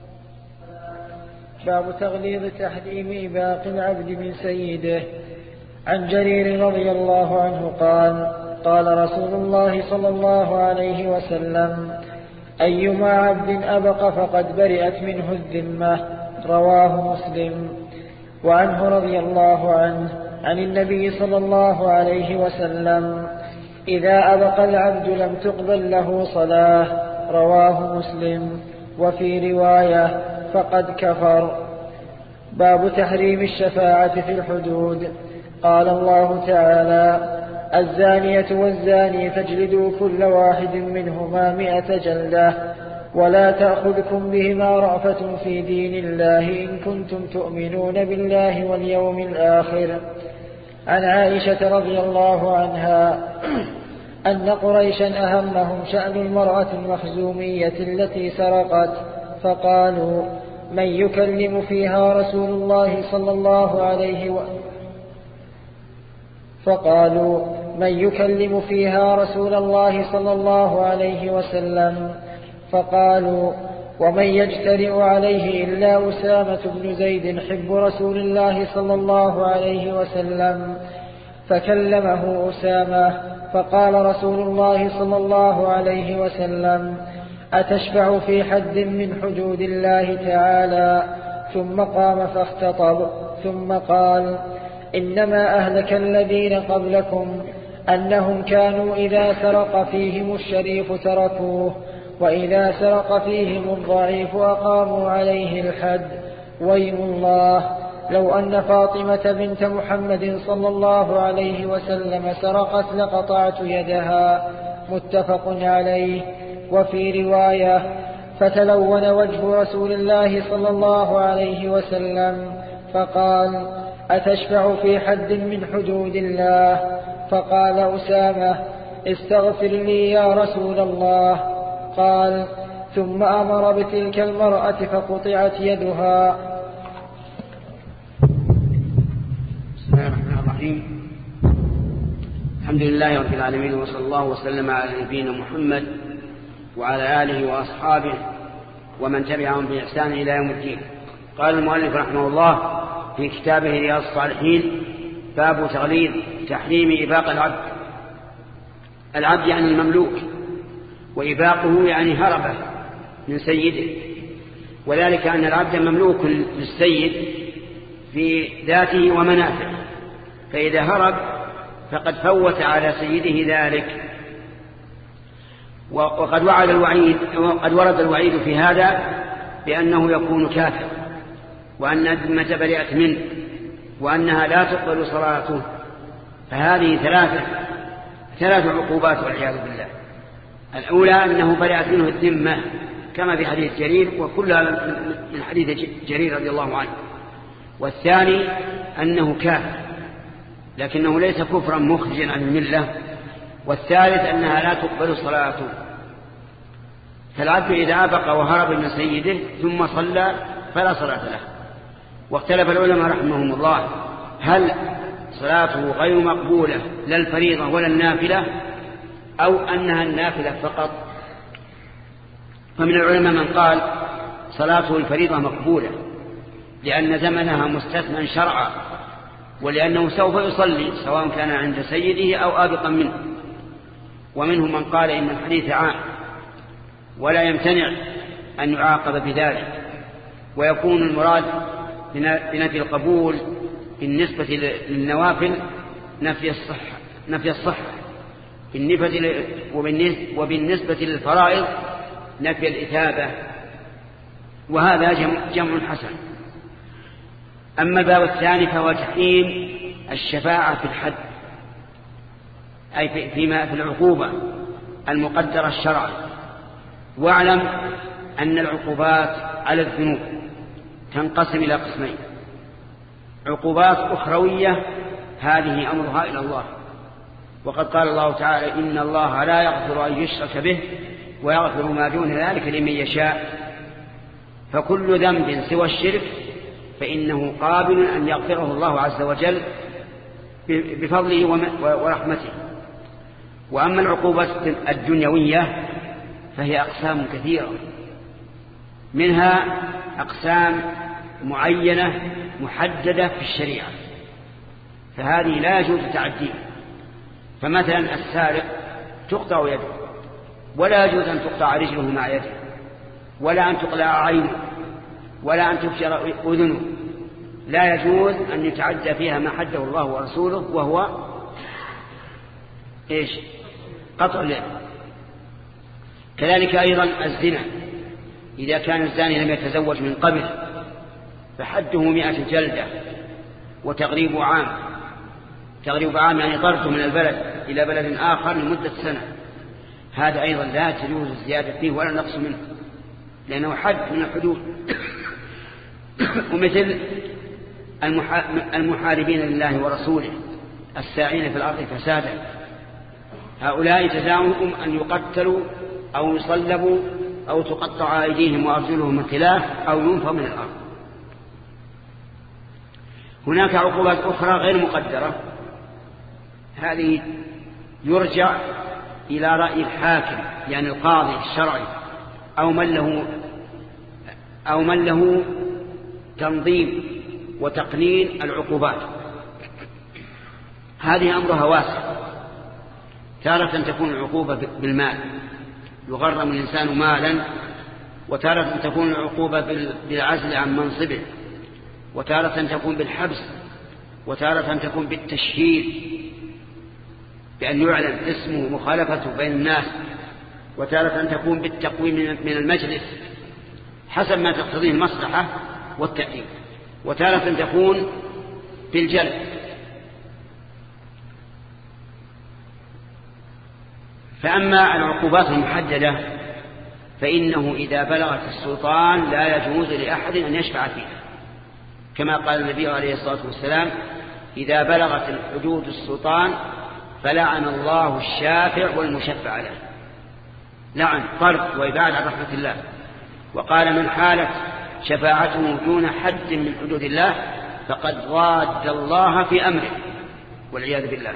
باب تغليظ تحريم إباق العبد من سيده. عن جرير رضي الله عنه قال قال رسول الله صلى الله عليه وسلم أيما عبد أبق فقد برئت منه الذمة. رواه مسلم. وعنه رضي الله عنه عن النبي صلى الله عليه وسلم إذا أبق العبد لم تقبل له صلاة. رواه مسلم. وفي رواية فقد كفر. باب تحريم الشفاعة في الحدود. قال الله تعالى الزانية والزاني فاجلدوا كل واحد منهما مئة جلدة ولا تأخذكم بهما رأفة في دين الله إن كنتم تؤمنون بالله واليوم الآخر. عن عائشة رضي الله عنها أن قريشا أهمهم شأن المرأة المخزومية التي سرقت، فقالوا من يكلم فيها رسول الله صلى الله عليه وسلم فقالوا من يكلم فيها رسول الله صلى الله عليه وسلم فقالوا ومن يجترئ عليه إلا أسامة بن زيد حب رسول الله صلى الله عليه وسلم، فكلمه أسامة فقال رسول الله صلى الله عليه وسلم أتشفع في حد من حدود الله تعالى؟ ثم قام فاختطب ثم قال إنما أهلك الذين قبلكم أنهم كانوا إذا سرق فيهم الشريف تركوه وإذا سرق فيهم الضعيف أقاموا عليه الحد. ويم الله لو أن فاطمة بنت محمد صلى الله عليه وسلم سرقت لقطعت يدها. متفق عليه. وفي رواية فتلون وجه رسول الله صلى الله عليه وسلم فقال أتشفع في حد من حدود الله؟ فقال أسامة استغفر لي يا رسول الله. قال ثم أمر بتلك المرأة فقطعت يدها. بسم الله الرحمن الرحيم. الحمد لله رب العالمين، وصلى الله وسلم على نبينا محمد وعلى آله وأصحابه ومن تبعهم بإحسان إلى يوم الدين. قال المؤلف رحمه الله في كتابه رياض الصالحين باب تغليظ تحريم إباق العبد. العبد يعني المملوك، وإباقه يعني هربه من سيده، وذلك أن العبد مملوك للسيد في ذاته ومنافعه، فإذا هرب فقد فوت على سيده ذلك. وقد وعد الوعيد وقد ورد الوعيد في هذا بأنه يكون كافر، وأن الذمة برئت منه، وأنها لا تقبل صلاته. فهذه ثلاثة ثلاث عقوبات والعياذ بالله. الأولى أنه برئت منه الذمة كما في حديث جرير، وكلها من حديث جرير رضي الله عنه. والثاني أنه كافر لكنه ليس كفرا مخرجا عن الملة. والثالث أنها لا تقبل صلاته. فالعبد إذا أبق وهرب من سيده ثم صلى فلا صلاة له. واختلف العلماء رحمهم الله هل صلاته غير مقبولة لا الفريضة ولا النافلة، أو أنها النافلة فقط. فمن العلماء من قال صلاته الفريضة مقبولة لأن زمنها مستثنى شرعا، ولأنه سوف يصلي سواء كان عند سيده أو آبقا منه. ومنهم من قال إن الحديث عام ولا يمتنع أن يعاقب بذلك، ويكون المراد بنفي القبول بالنسبة للنوافل نفي الصحة نفي الصحة وبالنسبة للفرائض نفي الإثابة، وهذا جمع حسن. أما الباب الثاني فهو تحريم الشفاعة في الحد، أي فيما في العقوبة المقدرة الشرعا. واعلم أن العقوبات على الذنوب تنقسم إلى قسمين: عقوبات أخروية هذه أمرها إلى الله، وقد قال الله تعالى إن الله لا يغفر أن يشرك به ويغفر ما دون ذلك لمن يشاء. فكل ذنب سوى الشرك فإنه قابل أن يغفره الله عز وجل بفضله ورحمته. وأما العقوبات الدنيوية فهي أقسام كثيرة، منها أقسام معينة محددة في الشريعة، فهذه لا يجوز تعديها. فمثلا السارق تقطع يده، ولا يجوز أن تقطع رجله مع يده، ولا أن تقلع عينه، ولا أن تفجر أذنه. لا يجوز أن يتعدى فيها ما حده الله ورسوله، وهو إيش؟ قطع اليد. كذلك أيضا الزنا، إذا كان الزاني لم يتزوج من قبل فحده مئة جلدة وتغريب عام. تغريب عام يعني طرده من البلد إلى بلد آخر لمدة سنة، هذا أيضا لا تجوز الزيادة فيه ولا النقص منه، لأنه حد من الحدود. ومثل المحاربين لله ورسوله الساعين في الأرض فسادا، هؤلاء جزاؤهم أن يقتلوا أو يصلبوا أو تقطع أيديهم وأرجلهم من خلاف أو ينفوا من الأرض. هناك عقوبات أخرى غير مقدرة، هذه يرجع إلى رأي الحاكم يعني القاضي الشرعي أو من له أو من له تنظيم وتقنين العقوبات. هذه أمرها واسع، تارة تكون العقوبة بالمال يغرم الإنسان مالا، وتارة تكون العقوبة بالعزل عن منصبه، وتارة تكون بالحبس، وتارة تكون بالتشهير بأن يعلن اسمه مخالفته بين الناس، وتارة تكون بالتقويم من المجلس حسب ما تقتضيه المصلحة والتأديب، وتارة تكون بالجلد. فأما العقوبات المحددة فإنه إذا بلغت السلطان لا يجوز لأحد أن يشفع فيها، كما قال النبي عليه الصلاة والسلام: إذا بلغت الحدود السلطان فلعن الله الشافع والمشفع له، لعن طرد وإبعاد عن رحمة الله. وقال: من حالت شفاعته دون حد من حدود الله فقد ضاد الله في أمره، والعياذ بالله.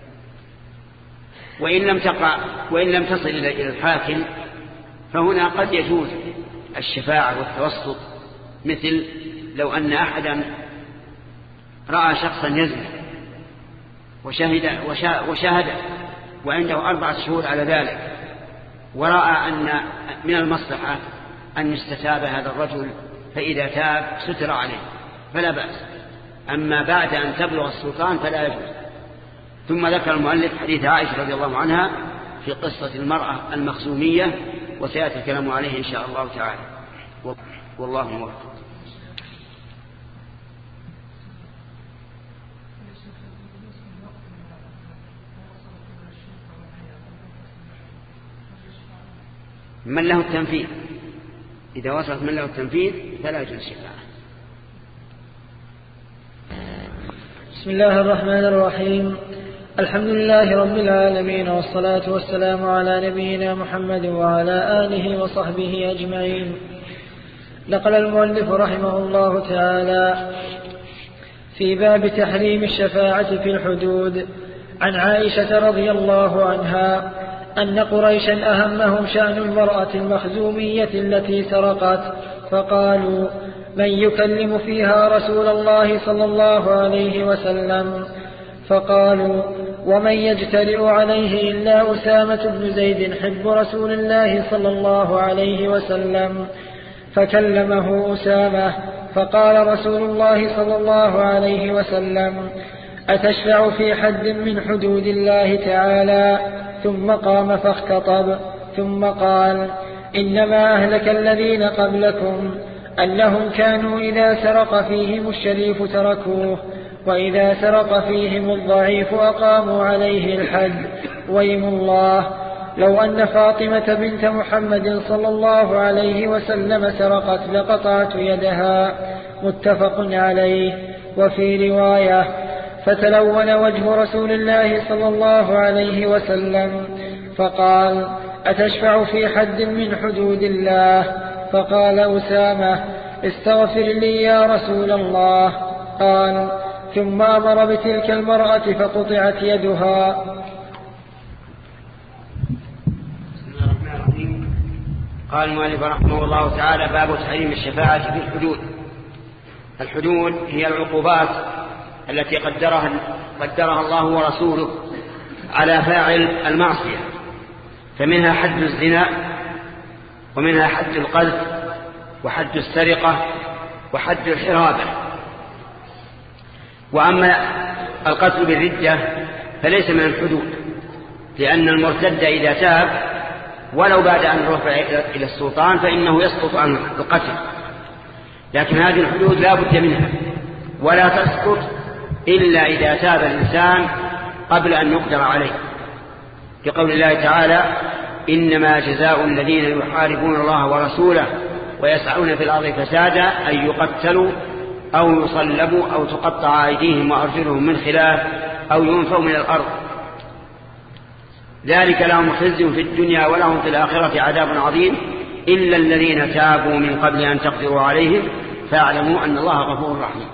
وإن لم تقع وإن لم تصل إلى الحاكم فهنا قد يجوز الشفاعة والتوسط، مثل لو أن أحدا رأى شخصا يزني وشهد, وشاهد وعنده أربعة شهور على ذلك، ورأى أن من المصلحة أن يستتاب هذا الرجل، فإذا تاب ستر عليه فلا بأس. أما بعد أن تبلغ السلطان فلا يجوز. ثم ذكر المؤلف حديث عائشة رضي الله عنها في قصة المرأة المخزومية، وسيأتي الكلام عليه إن شاء الله تعالى، والله موفق. من له التنفيذ، إذا وصلت من له التنفيذ فلا يجوز الشفاعة. بسم الله الرحمن الرحيم. الحمد لله رب العالمين، والصلاة والسلام على نبينا محمد وعلى آله وصحبه أجمعين. نقل المؤلف رحمه الله تعالى في باب تحريم الشفاعة في الحدود عن عائشة رضي الله عنها أن قريشا أهمهم شأن المرأة المخزومية التي سرقت، فقالوا: من يكلم فيها رسول الله صلى الله عليه وسلم؟ فقالوا: ومن يجترئ عليه إلا أسامة بن زيد حب رسول الله صلى الله عليه وسلم. فكلمه أسامة، فقال رسول الله صلى الله عليه وسلم: أتشفع في حد من حدود الله تعالى؟ ثم قام فاختطب، ثم قال: إنما أهلك الذين قبلكم أنهم كانوا إذا سرق فيهم الشريف تركوه، وإذا سرق فيهم الضعيف أقاموا عليه الحد. ويم الله لو أن فاطمة بنت محمد صلى الله عليه وسلم سرقت لقطعت يدها. متفق عليه. وفي رواية: فتلون وجه رسول الله صلى الله عليه وسلم فقال: أتشفع في حد من حدود الله؟ فقال أسامة: استغفر لي يا رسول الله. قال: ثم أمر بتلك المرأة فقطعت يدها. قال المؤلف رحمه الله تعالى: باب تحريم الشفاعة في الحدود. الحدود هي العقوبات التي قدرها, قدرها الله ورسوله على فاعل المعصية، فمنها حد الزنا، ومنها حد القذف، وحد السرقة، وحد الحرابة. وأما القتل بالردة فليس من الحدود، لأن المرتد إذا تاب ولو بعد أن رفع إلى السلطان فإنه يسقط عن القتل، لكن هذه الحدود لا بد منها، ولا تسقط إلا إذا تاب الإنسان قبل أن يقدر عليه. في قول الله تعالى: إنما جزاء الذين يحاربون الله ورسوله ويسعون في الأرض فسادا أن يقتلوا أو يصلبوا أو تقطع أيديهم وأرجلهم من خلاف أو ينفوا من الأرض، ذلك لهم خزي في الدنيا ولهم في الآخرة عذاب عظيم إلا الذين تابوا من قبل أن تقدروا عليهم فاعلموا أن الله غفور رحيم.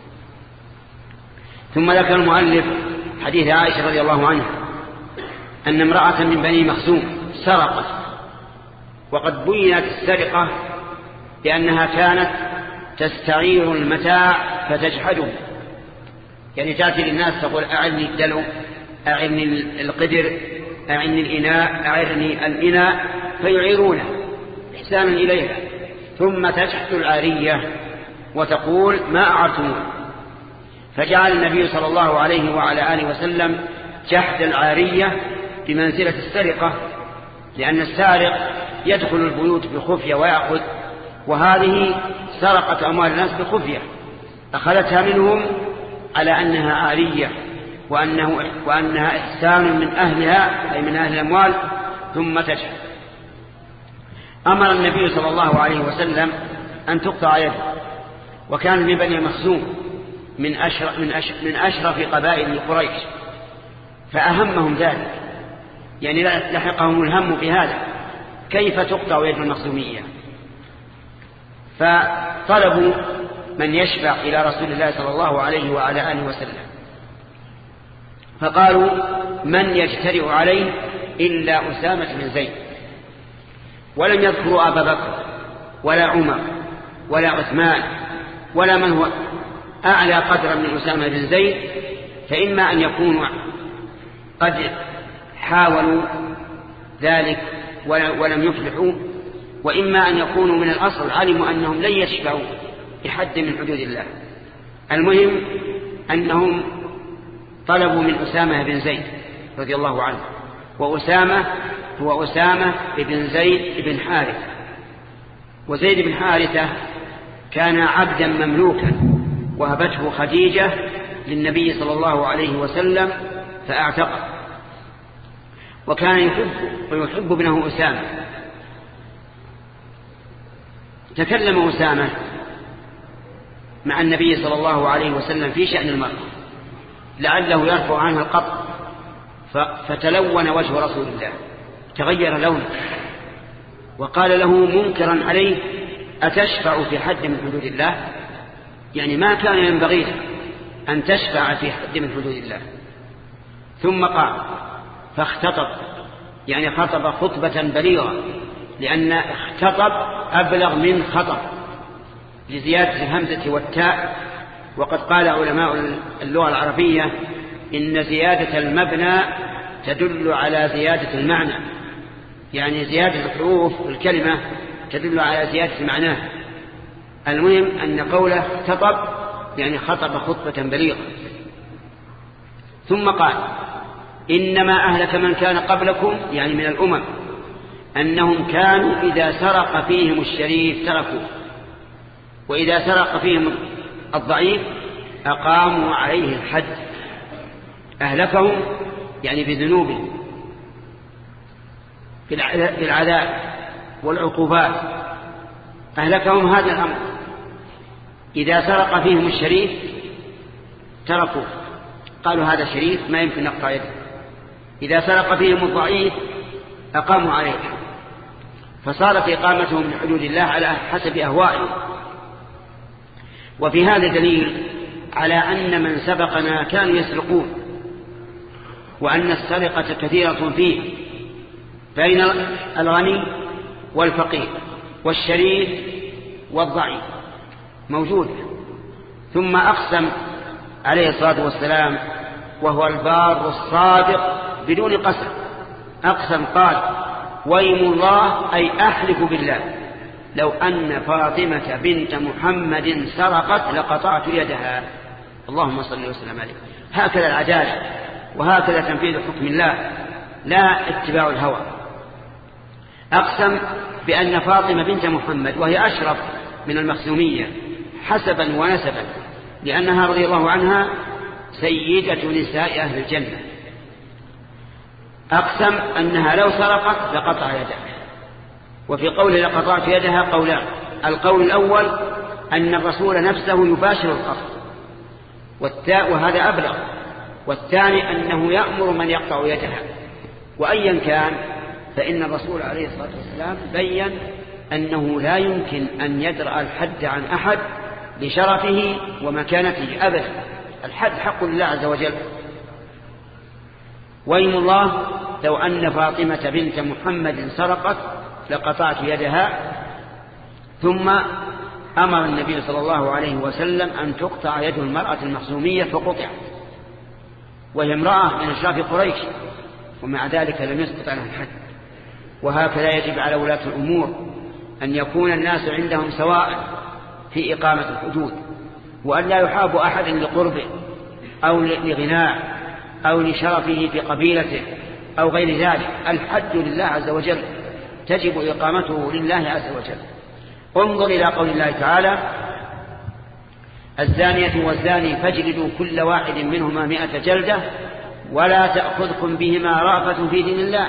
ثم ذكر المؤلف حديث عائشة رضي الله عنها أن امرأة من بني مخزوم سرقت، وقد بينت السرقة بأنها كانت تستعير المتاع فتجحده، يعني تأتي للناس تقول: أعني الدلو، أعني القدر، أعني الإناء، أعني الإناء، فيعيرونه إحسانا إليها، ثم تجحد العارية وتقول: ما أعرتموه. فجعل النبي صلى الله عليه وعلى آله وسلم جحد العارية بمنزلة السرقة، لأن السارق يدخل البيوت بخفية ويأخذ، وهذه سرقت أموال الناس بخفية، أخذتها منهم على أنها عارية وأنه وأنها إحسان من أهلها أي من أهل الأموال، ثم تجحد. أمر النبي صلى الله عليه وسلم أن تقطع يده، وكان من بني مخزوم من أشرف, من أشرف, من أشرف قبائل قريش، فأهمهم ذلك، يعني لحقهم الهم بهذا، كيف تقطع يد المخزومية؟ فطلبوا من يشفع إلى رسول الله صلى الله عليه وعلى آله وسلم، فقالوا: من يجترئ عليه إلا أسامة بن زيد، ولم يذكروا أبا بكر ولا عمر ولا عثمان ولا من هو أعلى قدرا من أسامة بن زيد، فإما أن يكونوا قد حاولوا ذلك ولم يفلحوا، وإما أن يكونوا من الأصل علموا أنهم لن يشفعوا بحد من حدود الله. المهم أنهم طلبوا من أسامة بن زيد رضي الله عنه، وأسامة هو أسامة بن زيد بن حارثة، وزيد بن حارثة كان عبدا مملوكا وهبته خديجة للنبي صلى الله عليه وسلم فاعتقه، وكان يحب ويحب ابنه أسامة. تكلم أسامة مع النبي صلى الله عليه وسلم في شأن المرأة لعله يرفع عنها القط، فتلون وجه رسول الله، تغير لونه، وقال له منكرا عليه: أتشفع في حد من حدود الله؟ يعني ما كان ينبغي أن تشفع في حد من حدود الله. ثم قال فاختطب، يعني خطب خطبة بليغة، لأن اختطب أبلغ من خطب لزيادة الهمزة والتاء. وقد قال علماء اللغة العربية إن زيادة المبنى تدل على زيادة المعنى، يعني زيادة الحروف الكلمة تدل على زيادة معناها. المهم أن قوله اختطب يعني خطب خطبة بليغة. ثم قال: إنما أهلك من كان قبلكم، يعني من الأمم، أنهم كانوا إذا سرق فيهم الشريف تركوه، وإذا سرق فيهم الضعيف أقاموا عليه الحد. أهلكهم يعني بذنوبهم في العذاب والعقوبات، أهلكهم هذا الأمر. إذا سرق فيهم الشريف تركوه، قالوا هذا شريف ما يمكن نقطع يده. إذا سرق فيهم الضعيف أقاموا عليه، فصارت إقامتهم لحدود الله على حسب أهوائهم. وفي هذا دليل على أن من سبقنا كانوا يسرقون، وأن السرقة كثيرة فيه بين الغني والفقير والشريف والضعيف موجود. ثم أقسم عليه الصلاة والسلام وهو البار الصادق بدون قسم، أقسم قال: ويم الله، أي أحلف بالله، لو أن فاطمة بنت محمد سرقت لقطعت يدها. اللهم صل وسلم عليه. هكذا العدالة، وهكذا تنفيذ حكم الله، لا اتباع الهوى. أقسم بأن فاطمة بنت محمد، وهي أشرف من المخزومية حسبا ونسبا، لأنها رضي الله عنها سيدة نساء أهل الجنة. أقسم أنها لو سرقت لقطع يدها. وفي قوله لقطعت يدها قولان: القول الأول أن الرسول نفسه يباشر القصد، وهذا أبلغ، والثاني أنه يأمر من يقطع يدها. وأيا كان فإن الرسول عليه الصلاة والسلام بيّن أنه لا يمكن أن يدرأ الحد عن أحد لشرفه ومكانته أبدا. الحد حق لله عز وجل. وإن الله لو أن فاطمة بنت محمد سرقت لقطعت يدها. ثم أمر النبي صلى الله عليه وسلم أن تقطع يد المرأة المخزومية فقطعت، وهي امرأة من أشراف قريش، ومع ذلك لم يسقط عنها الحد. وهكذا يجب على ولاة الأمور أن يكون الناس عندهم سواء في إقامة الحدود، وأن لا يحاب أحد لقربه أو لغناه أو لشرفه في قبيلته أو غير ذلك. الحد لله عز وجل، تجب إقامته لله عز وجل. انظر إلى قول الله تعالى: الزانية والزاني فاجلدوا كل واحد منهما مئة جلدة ولا تأخذكم بهما رأفة في دين الله.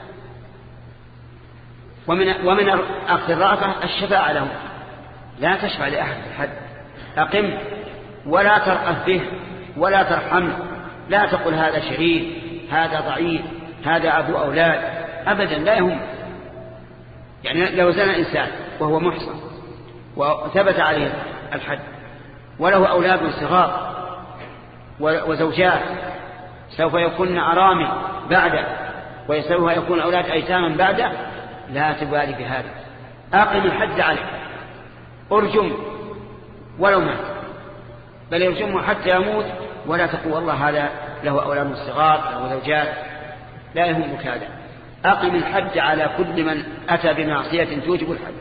ومن, ومن أخذ الرأفة الشفاعة له، لا تشفع لأحد الحد. أقم ولا ترأف به ولا ترحمه، لا تقل هذا شريف، هذا ضعيف، هذا أبو أولاد، أبدا لا يهم. يعني لو زنى إنسان وهو محصن وثبت عليه الحد وله أولاد صغار وزوجات سوف يكون أرامل بعده وسوف يكون أولاد أيتاما بعده، لا تبالي بهذا. أقم الحد عليه، أرجم ولو مات، بل يرجمه حتى يموت، ولا تقول والله هذا له أولاد صغار له زوجات، لا يهمك هذا. أقم الحد على كل من أتى بمعصية توجب الحد.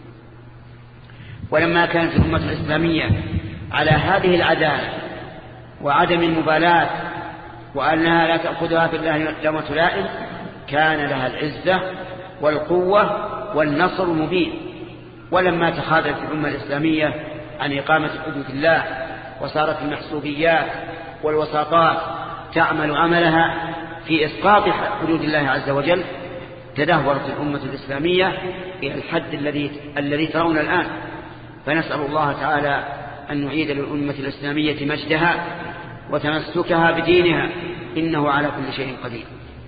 ولما كانت الأمة الإسلامية على هذه العدالة وعدم المبالاة وأنها لا تأخذها في الله لومة لائم، كان لها العزة والقوة والنصر المبين. ولما تخاذلت الأمة الإسلامية عن إقامة حدود الله وصارت المحسوبيات والوساطات تعمل عملها في إسقاط حدود الله عز وجل، تدهورت الأمة الإسلامية إلى الحد الذي الذي ترون الآن. فنسأل الله تعالى أن نعيد للأمة الإسلامية مجدها وتمسكها بدينها، إنه على كل شيء قدير.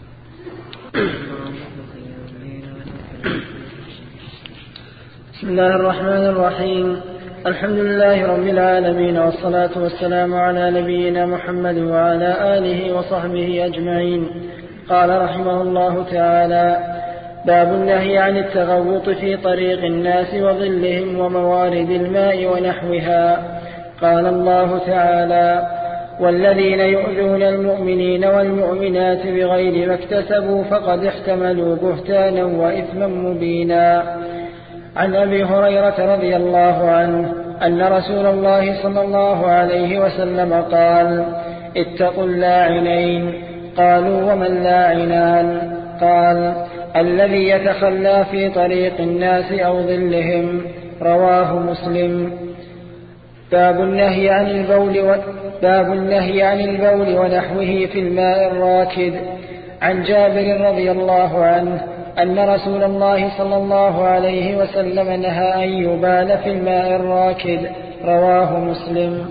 بسم الله الرحمن الرحيم. الحمد لله رب العالمين، والصلاة والسلام على نبينا محمد وعلى آله وصحبه أجمعين. قال رحمه الله تعالى: باب النهي عن التغوط في طريق الناس وظلهم وموارد الماء ونحوها. قال الله تعالى: والذين يؤذون المؤمنين والمؤمنات بغير ما اكتسبوا فقد احتملوا بهتانا وإثما مبينا. عن أبي هريرة رضي الله عنه أن رسول الله صلى الله عليه وسلم قال: اتقوا اللاعنين. قالوا: وما اللاعنان؟ قال: الذي يتخلى في طريق الناس أو ظلهم. رواه مسلم. باب النهي عن البول و... باب النهي عن البول ونحوه في الماء الراكد. عن جابر رضي الله عنه أن رسول الله صلى الله عليه وسلم نهى أن يبال في الماء الراكد. رواه مسلم.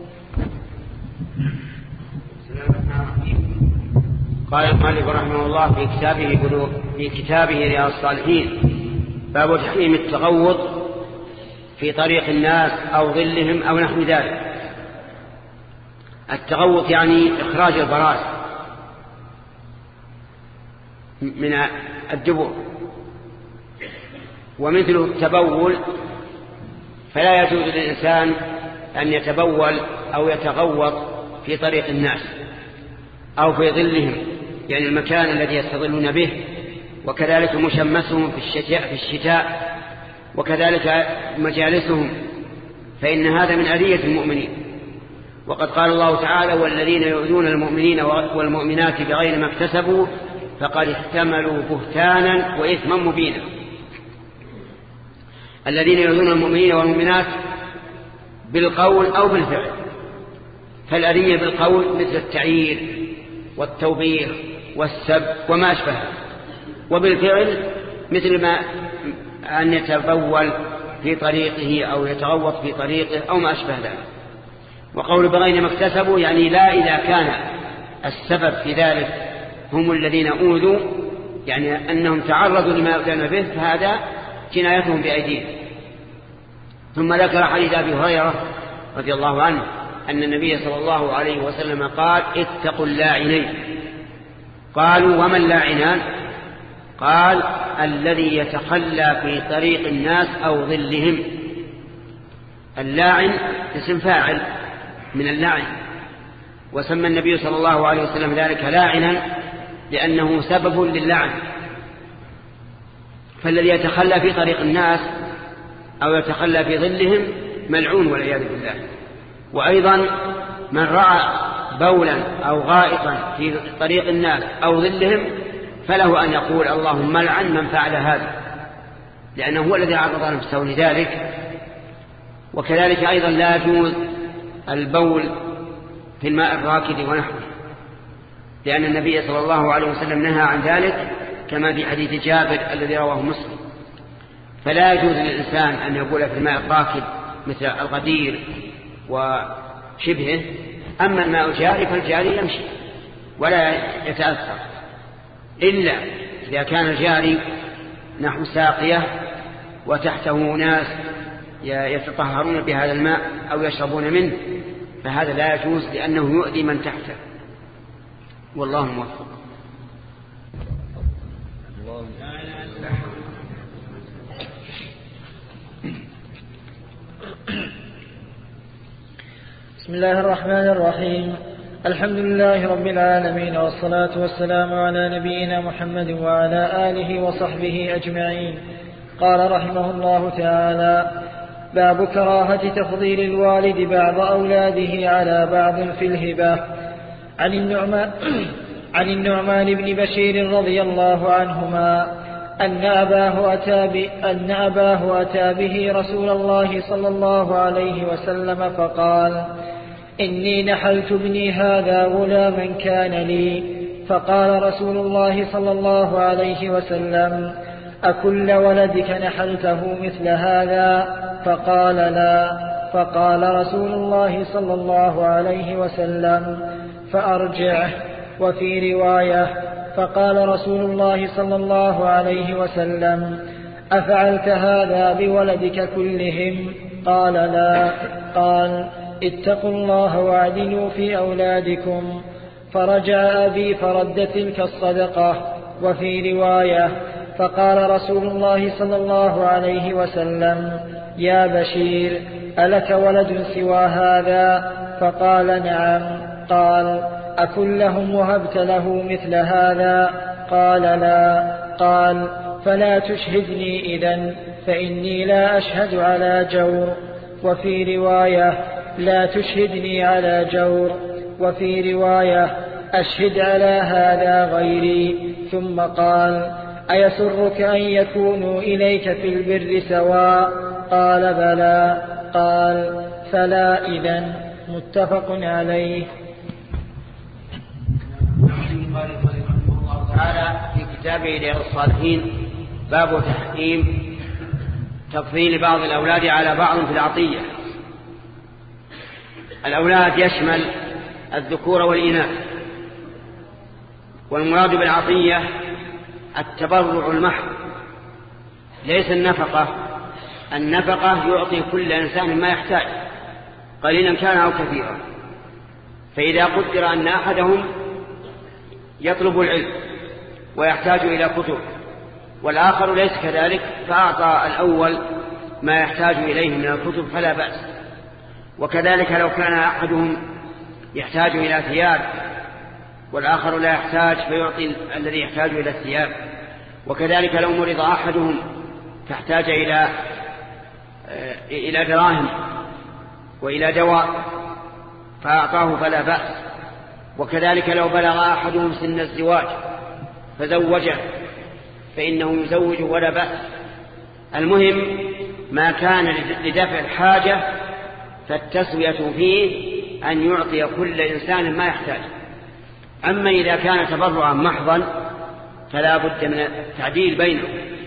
قال المؤلف رحمه الله في كتابه في كتابه رياض الصالحين: باب تحريم التغوط في طريق الناس أو ظلهم أو نحو ذلك. التغوط يعني إخراج البراز من الدبر، ومثل التبول فلا يجوز للإنسان أن يتبول أو يتغوط في طريق الناس أو في ظلهم، يعني المكان الذي يستظلون به، وكذلك مشمسهم في الشتاء, في الشتاء وكذلك مجالسهم، فإن هذا من أذية المؤمنين. وقد قال الله تعالى: والذين يؤذون المؤمنين والمؤمنات بغير ما اكتسبوا فقد احتملوا بهتانا وإثما مبينا. الذين يؤذون المؤمنين والمؤمنات بالقول أو بالفعل، فالأذية بالقول مثل التعيير والتوبيخ والسب وما أشبه. وبالفعل مثل ما أن يتبول في طريقه أو يتغوط في طريقه أو ما أشبه ذلك. وقول بغين ما اكتسبوا يعني لا إذا كان السبب في ذلك هم الذين أوذوا، يعني أنهم تعرضوا لما يؤذون به، فهذا جنايتهم بأيديهم. ثم ذكر حديث أبي هريرة رضي الله عنه أن النبي صلى الله عليه وسلم قال اتقوا اللاعنين. قالوا وما اللاعنان؟ قال الذي يتخلى في طريق الناس أو ظلهم. اللاعن اسم فاعل من اللعن، وسمى النبي صلى الله عليه وسلم ذلك لاعنا لأنه سبب للعن. فالذي يتخلى في طريق الناس أو يتخلى في ظلهم ملعون والعياذ بالله. وأيضا من رأى بولا أو غائطا في طريق الناس أو ظلهم فله أن يقول اللهم لعن من فعل هذا، لأنه هو الذي عرض نفسه لذلك. وكذلك أيضا لا يجوز البول في الماء الراكد ونحوه، لأن النبي صلى الله عليه وسلم نهى عن ذلك كما في حديث جابر الذي رواه مسلم. فلا يجوز للإنسان أن يبول في الماء الراكد مثل الغدير وشبهه. أما الماء الجاري فالجاري يمشي ولا يتأثر، إلا إذا كان الجاري نحو ساقية وتحته ناس يتطهرون بهذا الماء أو يشربون منه، فهذا لا يجوز لأنه يؤذي من تحته. والله موفق. بسم الله الرحمن الرحيم. الحمد لله رب العالمين، والصلاة والسلام على نبينا محمد وعلى آله وصحبه أجمعين. قال رحمه الله تعالى: باب كراهة تفضيل الوالد بعض أولاده على بعض في الهبة. عن النعمان, عن النعمان بن بشير رضي الله عنهما أن أباه أتى, ب... أن أباه أتى به رسول الله صلى الله عليه وسلم فقال: إني نحلت ابني هذا غلاما كان لي. فقال رسول الله صلى الله عليه وسلم: أكل ولدك نحلته مثل هذا؟ فقال: لا. فقال رسول الله صلى الله عليه وسلم: فأرجعه. وفي رواية: فقال رسول الله صلى الله عليه وسلم: أفعلت هذا بولدك كلهم؟ قال: لا. قال: اتقوا الله واعدلوا في أولادكم. فرجع أبي فرد تلك الصدقة. وفي رواية: فقال رسول الله صلى الله عليه وسلم: يا بشير، ألك ولد سوى هذا؟ فقال: نعم. قال: أكلهم وهبت له مثل هذا؟ قال: لا. قال: فلا تشهدني إذن، فإني لا أشهد على جور. وفي رواية: لا تشهدني على جور. وفي رواية: أشهد على هذا غيري. ثم قال: أيسرك أن يكونوا إليك في البر سواء؟ قال: بلى. قال: فلا إذن. متفق عليه. تعالى في كتابه رياض الصالحين باب تحريم تفضيل بعض الأولاد على بعض في العطية. الأولاد يشمل الذكور والإناث، والمراد بالعطية التبرع المحض، ليس النفقة. النفقة يعطي كل إنسان ما يحتاج قليلا كان أو كثيرا. فإذا قدر أن أحدهم يطلب العلم ويحتاج إلى كتب والآخر ليس كذلك، فأعطى الأول ما يحتاج إليه من الكتب فلا بأس. وكذلك لو كان أحدهم يحتاج إلى ثياب والآخر لا يحتاج فيعطي الذي يحتاج إلى الثياب. وكذلك لو مرض أحدهم فاحتاج إلى إلى دراهم وإلى دواء فأعطاه فلا بأس. وكذلك لو بلغ أحدهم سن الزواج فزوجه فإنه يزوج ولا بأس. المهم ما كان لدفع الحاجة فالتسوية فيه أن يعطي كل إنسان ما يحتاج. أما إذا كان تبرعا محضا فلا بد من التعديل بينهم.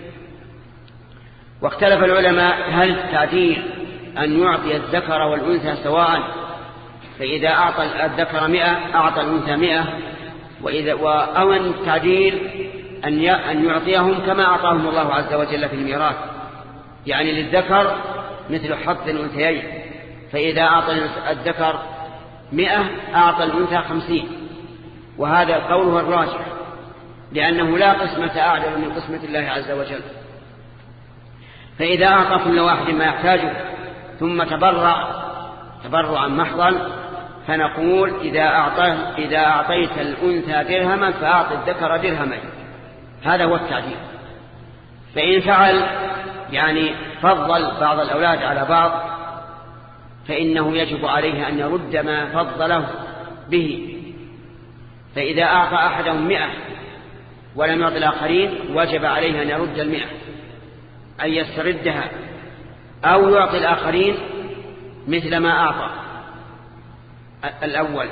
واختلف العلماء هل التعديل أن يعطي الذكر والأنثى سواء، فإذا أعطى الذكر مئة أعطى الأنثى مئة، وإذا أو أن التعديل أن يعطيهم كما أعطاهم الله عز وجل في الميراث، يعني للذكر مثل حظ الأنثيين، فإذا أعطى الذكر مئة أعطى الأنثى خمسين، وهذا قوله الراجح لأنه لا قسمة أعدل من قسمة الله عز وجل. فإذا أعطى كل واحد ما يحتاجه ثم تبرع تبرعا محضا فنقول إذا, إذا أعطيت الأنثى درهما فأعطي الذكر درهمين، هذا هو التعديل. فإن فعل يعني فضل بعض الأولاد على بعض فإنه يجب عليه أن يرد ما فضله به. فإذا أعطى أحدهم مئة ولم يعطي الآخرين وجب عليه أن يرد المئة، أن يستردها، أو يعطي الآخرين مثل ما أعطى الأول،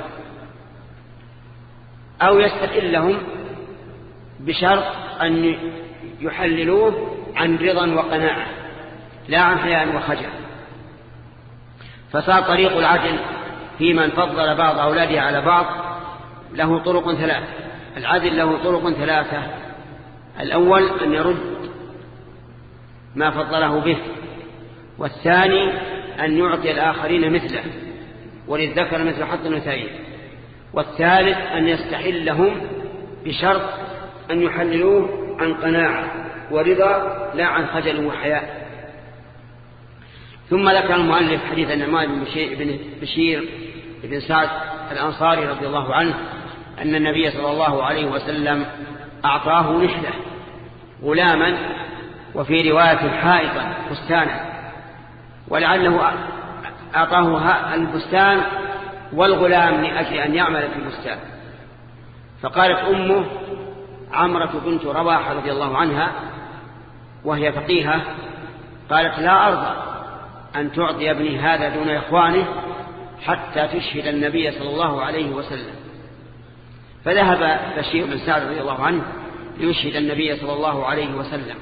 أو يستقلهم بشرط أن يحللوه عن رضا وقناعة لا عن حياء وخجل. فصار طريق العدل في من فضل بعض أولاده على بعض له طرق ثلاثة. العدل له طرق ثلاثة: الأول أن يرد ما فضله به، والثاني أن يعطي الآخرين مثله وللذكر مثل حظ الأنثيين، والثالث أن يستحلهم بشرط أن يحللوه عن قناعة ورضا لا عن خجل وحياء. ثم ذكر المؤلف حديث النعمان بن بشير بن سعد الأنصاري رضي الله عنه أن النبي صلى الله عليه وسلم أعطاه نحلة غلاما، وفي رواية حائطا فستانا، ولعله أعطاه البستان والغلام لأجل أن يعمل في البستان. فقالت أمه عمرة بنت رواحة رضي الله عنها وهي فقيهة، قالت: لا أرضى أن تعطي ابني هذا دون إخوانه حتى تشهد النبي صلى الله عليه وسلم. فذهب بشير بن سعد رضي الله عنه ليشهد النبي صلى الله عليه وسلم،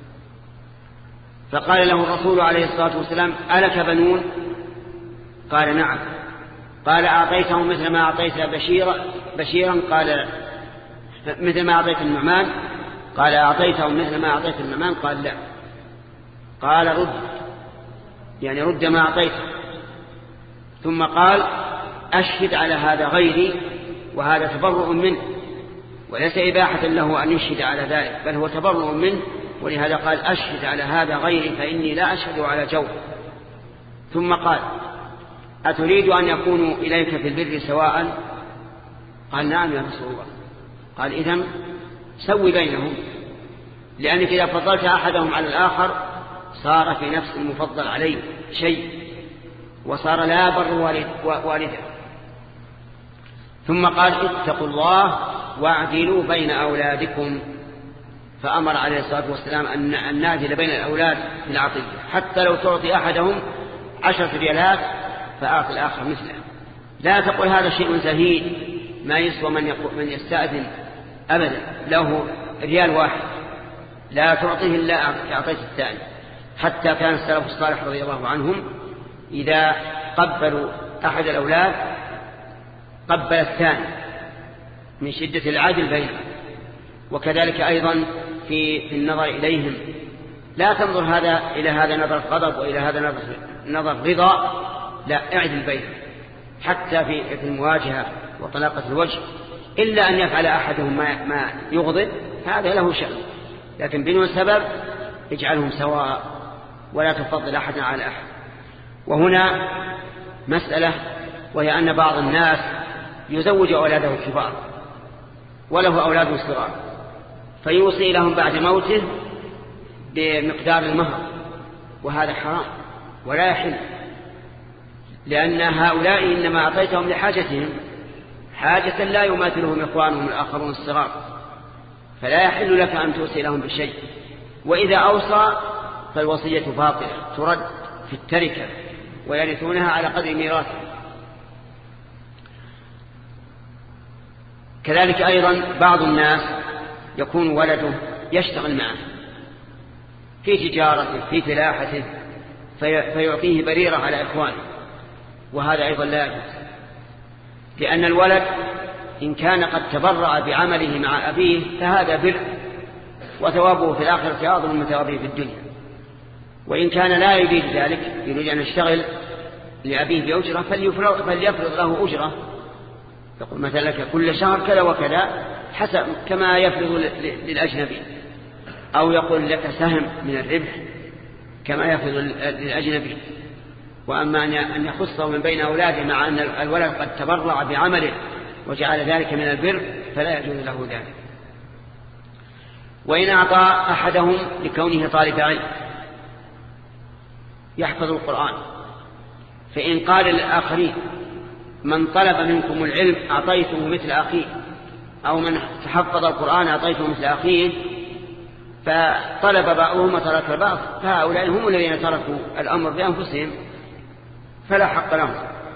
فقال له الرسول عليه الصلاة والسلام: ألك بنون؟ قال: نعم. قال: أعطيتهم مثل ما أعطيت بشيرا بشيرا قال: مثل ما أعطيت النعمان؟ قال: أعطيتهم مثل ما أعطيت النعمان؟ قال: لا. قال: رد، يعني رد ما أعطيته. ثم قال: أشهد على هذا غيري، وهذا تبرؤ منه، وليس إباحة له أن يشهد على ذلك، بل هو تبرؤ منه، ولهذا قال: أشهد على هذا غيري فإني لا أشهد على جور. ثم قال: أتريد أن يكونوا إليك في البر سواء؟ قال: نعم يا رسول الله. قال: إذن سوي بينهم، لأنك إذا فضلت أحدهم على الآخر صار في نفس المفضل عليه شيء، وصار لا بر والده. ثم قال: اتقوا الله واعدلوا بين أولادكم. فأمر عليه الصلاة والسلام أن نعدل بين الأولاد في العطية، حتى لو تعطي أحدهم عشرة ريالات فأعطي الآخر مثله. لا تقول هذا شيء زهيد ما يسوى من, من يستأذن أبدا، له ريال واحد لا تعطيه إلا أعطيت الثاني. حتى كان السلف الصالح رضي الله عنهم إذا قبلوا أحد الأولاد قبل الثاني من شدة العدل بينهم. وكذلك أيضا في, في النظر إليهم، لا تنظر هذا إلى هذا نظر غضب وإلى هذا نظر, نظر رضا، لا، اعدل بينهم حتى في, في المواجهة وطلاقة الوجه، إلا أن يفعل أحدهم ما, ما يغضب هذا له شأن، لكن بدون سبب اجعلهم سواء ولا تفضل أحدا على أحد. وهنا مسألة، وهي أن بعض الناس يزوج أولاده الكبار وله أولاد صغار، فيوصي لهم بعد موته بمقدار المهر، وهذا حرام ولا يحل، لأن هؤلاء إنما أعطيتهم لحاجتهم، حاجة لا يماثلهم إخوانهم الآخرون الصغار، فلا يحل لك أن توصي لهم بشيء. وإذا أوصى فالوصية باطلة ترد في التركة ويرثونها على قدر ميراثهم. كذلك أيضا بعض الناس يكون ولده يشتغل معه في تجارته في فلاحته فيعطيه بريرة على إخوانه، وهذا أيضا لا يجوز، لأن الولد إن كان قد تبرع بعمله مع أبيه فهذا بر، وثوابه في الآخرة أعظم من ثوابه في الدنيا. وإن كان لا يريد ذلك، يريد أن يشتغل لأبيه بأجرة، فليفرض له أجرة، يقول مثلا لك كل شهر كذا وكذا حسب كما يفرض للأجنبي، أو يقول لك سهم من الربح كما يفرض للأجنبي. وأما أن يخصه من بين أولاده مع أن الولد قد تبرع بعمله وجعل ذلك من البر فلا يجوز له ذلك. وإن أعطى أحدهم لكونه طالب علم يحفظ القرآن، فإن قال للآخرين من طلب منكم العلم أعطيته مثل أخيه، أو من تحفظ القرآن أعطيته مثل أخيه، فطلب بعضهم وترك البعض، فهؤلاء هم الذين تركوا الأمر بأنفسهم فلا حق لهم.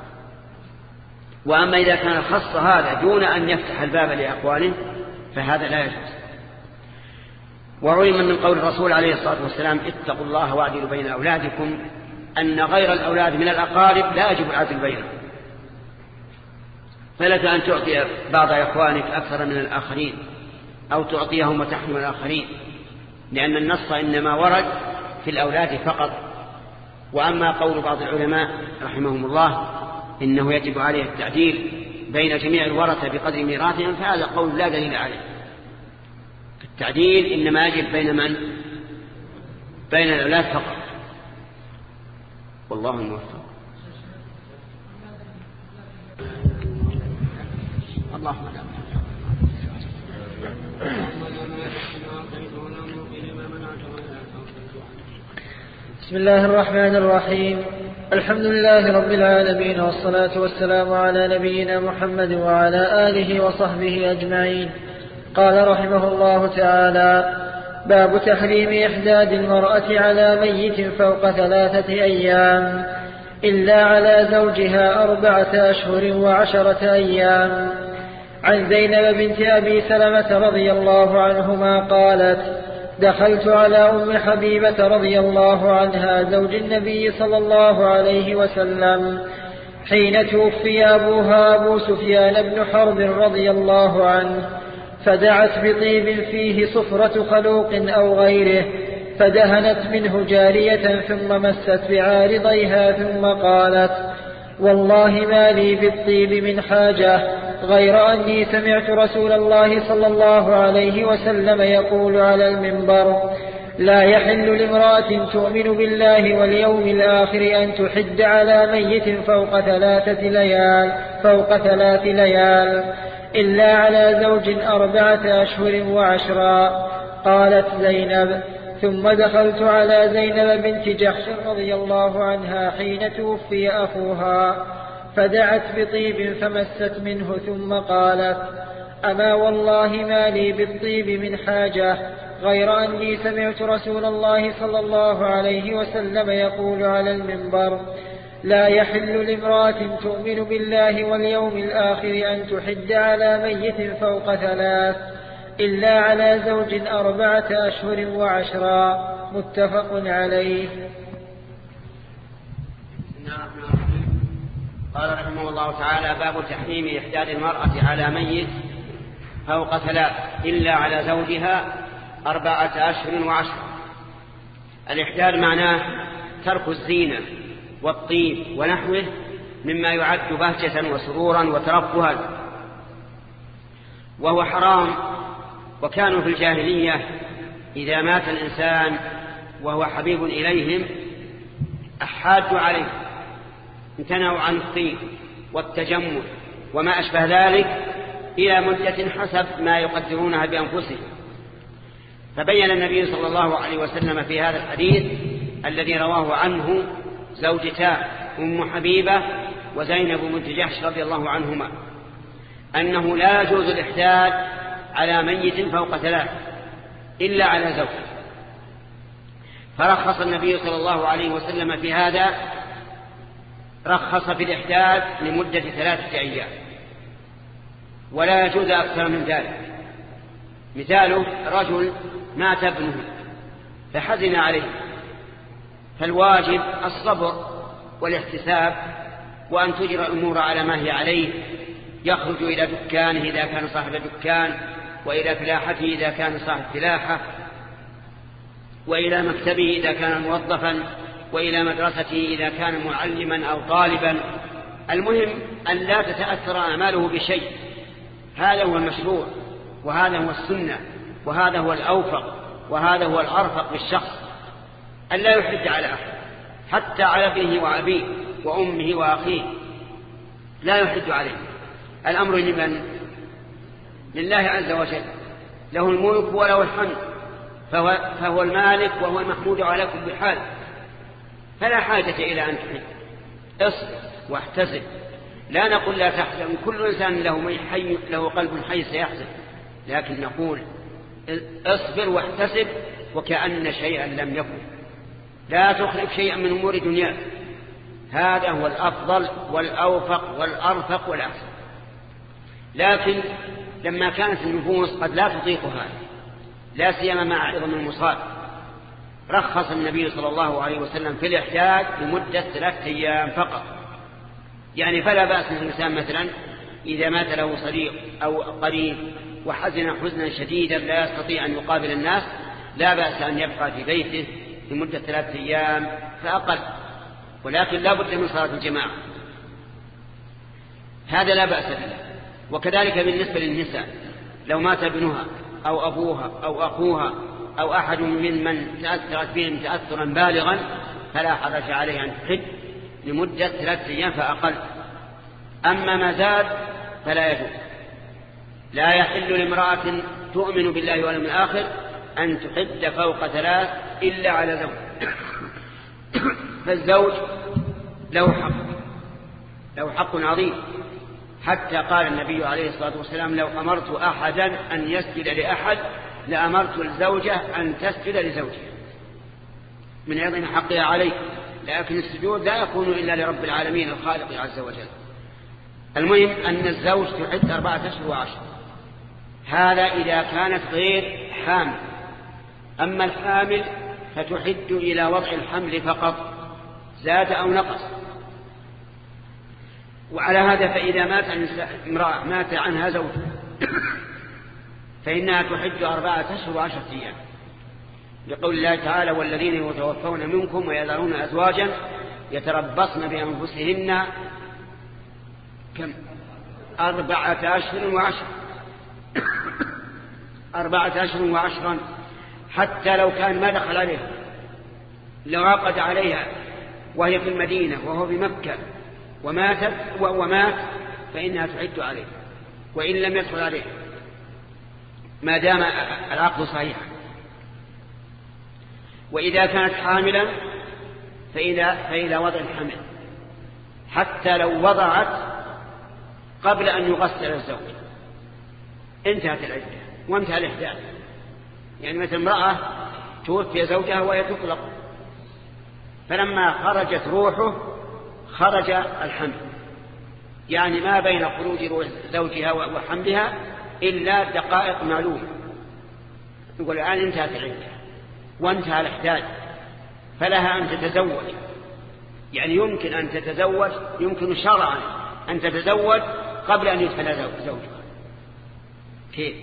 وأما إذا كان خص هذا دون أن يفتح الباب لأقواله فهذا لا يجوز. وعلم من قول الرسول عليه الصلاة والسلام اتقوا الله واعدلوا بين أولادكم أن غير الأولاد من الأقارب لا يجب العدل بينهم، فلك أن تعطي بعض إخوانك أكثر من الآخرين أو تعطيهم وتحمل الآخرين، لأن النص إنما ورد في الأولاد فقط. وأما قول بعض العلماء رحمهم الله إنه يجب عليه التعديل بين جميع الورثة بقدر ميراثهم، فهذا قول لا دليل عليه. التعديل إنما يجب بين من؟ بين الأولاد فقط، والله الموفق. اللهم لا بسم الله الرحمن الرحيم. الحمد لله رب العالمين، والصلاة والسلام على نبينا محمد وعلى آله وصحبه أجمعين. قال رحمه الله تعالى: باب تحريم إحداد المرأة على ميت فوق ثلاثة أيام إلا على زوجها أربعة أشهر وعشرة أيام. عن زينب بنت أبي سلمة رضي الله عنهما قالت: دخلت على أم حبيبة رضي الله عنها زوج النبي صلى الله عليه وسلم حين توفي أبوها أبو سفيان بن حرب رضي الله عنه، فدعت بطيب فيه صفرة خلوق أو غيره، فدهنت منه جارية ثم مست بعارضيها ثم قالت: والله ما لي بالطيب من حاجة غير أني سمعت رسول الله صلى الله عليه وسلم يقول على المنبر: لا يحل لامرأة تؤمن بالله واليوم الآخر أن تحد على ميت فوق ثلاثة ليال فوق ثلاث ليال إلا على زوج أربعة أشهر وعشرا. قالت زينب: ثم دخلت على زينب بنت جحش رضي الله عنها حين توفي أخوها، فدعت بطيب فمست منه ثم قالت: أما والله ما لي بالطيب من حاجة غير أني سمعت رسول الله صلى الله عليه وسلم يقول على المنبر: لا يحل لامرأة تؤمن بالله واليوم الآخر أن تحد على ميت فوق ثلاث إلا على زوج أربعة أشهر وعشرا. متفق عليه. قال رحمه الله تعالى: باب تحريم إحداد المرأة على ميت فوق ثلاث إلا على زوجها أربعة أشهر وعشرة. الإحداد معناه ترك الزينة والطيب ونحوه مما يعد بهجة وسرورا وترفها، وهو حرام. وكانوا في الجاهلية إذا مات الإنسان وهو حبيب إليهم أحادوا عليه، امتنعوا عن الطيب والتجمل وما أشبه ذلك إلى مدة حسب ما يقدرونها بأنفسهم. فبين النبي صلى الله عليه وسلم في هذا الحديث الذي رواه عنه زوجتا أم حبيبة وزينب بنت جحش رضي الله عنهما أنه لا يجوز الإحداد على ميت فوق ثلاث إلا على زوج. فرخص النبي صلى الله عليه وسلم في هذا، رخص في الإحداد لمدة ثلاثة أيام. ولا يجوز أكثر من ذلك. مثاله رجل مات ابنه فحزن عليه، فالواجب الصبر والاحتساب وأن تجرى الأمور على ما هي عليه. يخرج إلى دكانه إذا كان صاحب دكان، وإلى فلاحته إذا كان صاحب فلاحة، وإلى مكتبه إذا كان موظفا، وإلى مدرسته إذا كان معلما أو طالبا. المهم أن لا تتأثر أعماله بشيء. هذا هو المشروع، وهذا هو السنة، وهذا هو الأوفق، وهذا هو الأرفق بالشخص، أن لا يحد على أحد، حتى على ابنه وأبيه وأمه وأخيه لا يحد عليه. الأمر لمن؟ لله عز وجل، له الملك وله الحمد، فهو, فهو المالك وهو المحمود على كل حال، فلا حاجة إلى أن تحد. اصبر واحتسب. لا نقول لا تحزن، كل إنسان له, حي له قلب حي سيحزن، لكن نقول اصبر واحتسب وكأن شيئا لم يكن. لا تخلف شيئا من أمور دنياك. هذا هو الأفضل والأوفق والأرفق والأحسن. لكن لما كانت النفوس قد لا تطيق هذا، لا سيما مع عظم المصاب، رخص النبي صلى الله عليه وسلم في الإحداد لمدة ثلاثة أيام فقط. يعني فلا بأس الإنسان مثلا إذا مات له صديق أو قريب وحزن حزنا شديدا لا يستطيع أن يقابل الناس، لا بأس أن يبقى في بيته لمدة ثلاثة أيام فأقل، ولكن لا بد من صلاة الجماعة. هذا لا بأس به. وكذلك بالنسبة للنساء، لو مات ابنها أو أبوها أو أخوها أو أحد ممن تأثرت بهم تأثرا بالغا فلا حرج عليه أن تحد لمدة ثلاثة أيام فأقل. أما ما زاد فلا يجوز. لا يحل لامرأة تؤمن بالله واليوم الآخر أن تحد فوق ثلاث إلا على زوج. فالزوج له حق، له حق عظيم، حتى قال النبي عليه الصلاة والسلام لو أمرت أحدا أن يسجد لأحد لأمرت الزوجة أن تسجد لزوجها من عظم حقها عليه. لكن السجود لا يكون إلا لرب العالمين الخالق عز وجل. المهم أن الزوج تحد أربعة أشهر وعشر، هذا إذا كانت غير حامل. أما الحامل فتحد إلى وضع الحمل فقط، زاد أو نقص. وعلى هذا فإذا مات امرأة مات عنها زوج فإنها تحد أربعة أشهر وعشرة أيام، لقول الله تعالى والذين يتوفون منكم ويذرون أزواجا يتربصن بأنفسهن كم أربعة أشهر وعشر أربعة أشهر وعشرا، حتى لو كان ما دخل عليها، لو عقد عليها وهي في المدينة وهو بمكة وماتت ومات فإنها تعد عليه وإن لم يدخل عليه ما دام العقد صحيحا. وإذا كانت حاملا فإلى, فإلى وضع الحمل، حتى لو وضعت قبل أن يغسل الزوج انتهت العدة وانتهى الإحداث. يعني مثل امرأة توفي زوجها وهي تطلق، فلما خرجت روحه خرج الحمل، يعني ما بين خروج روح زوجها وحملها إلا دقائق معلومة. يقول الآن انتهت العدة وانتهى الإحداث، فلها أن تتزوج. يعني يمكن أن تتزوج، يمكن شرعا أن تتزوج قبل أن يدخل زوجها. كيف؟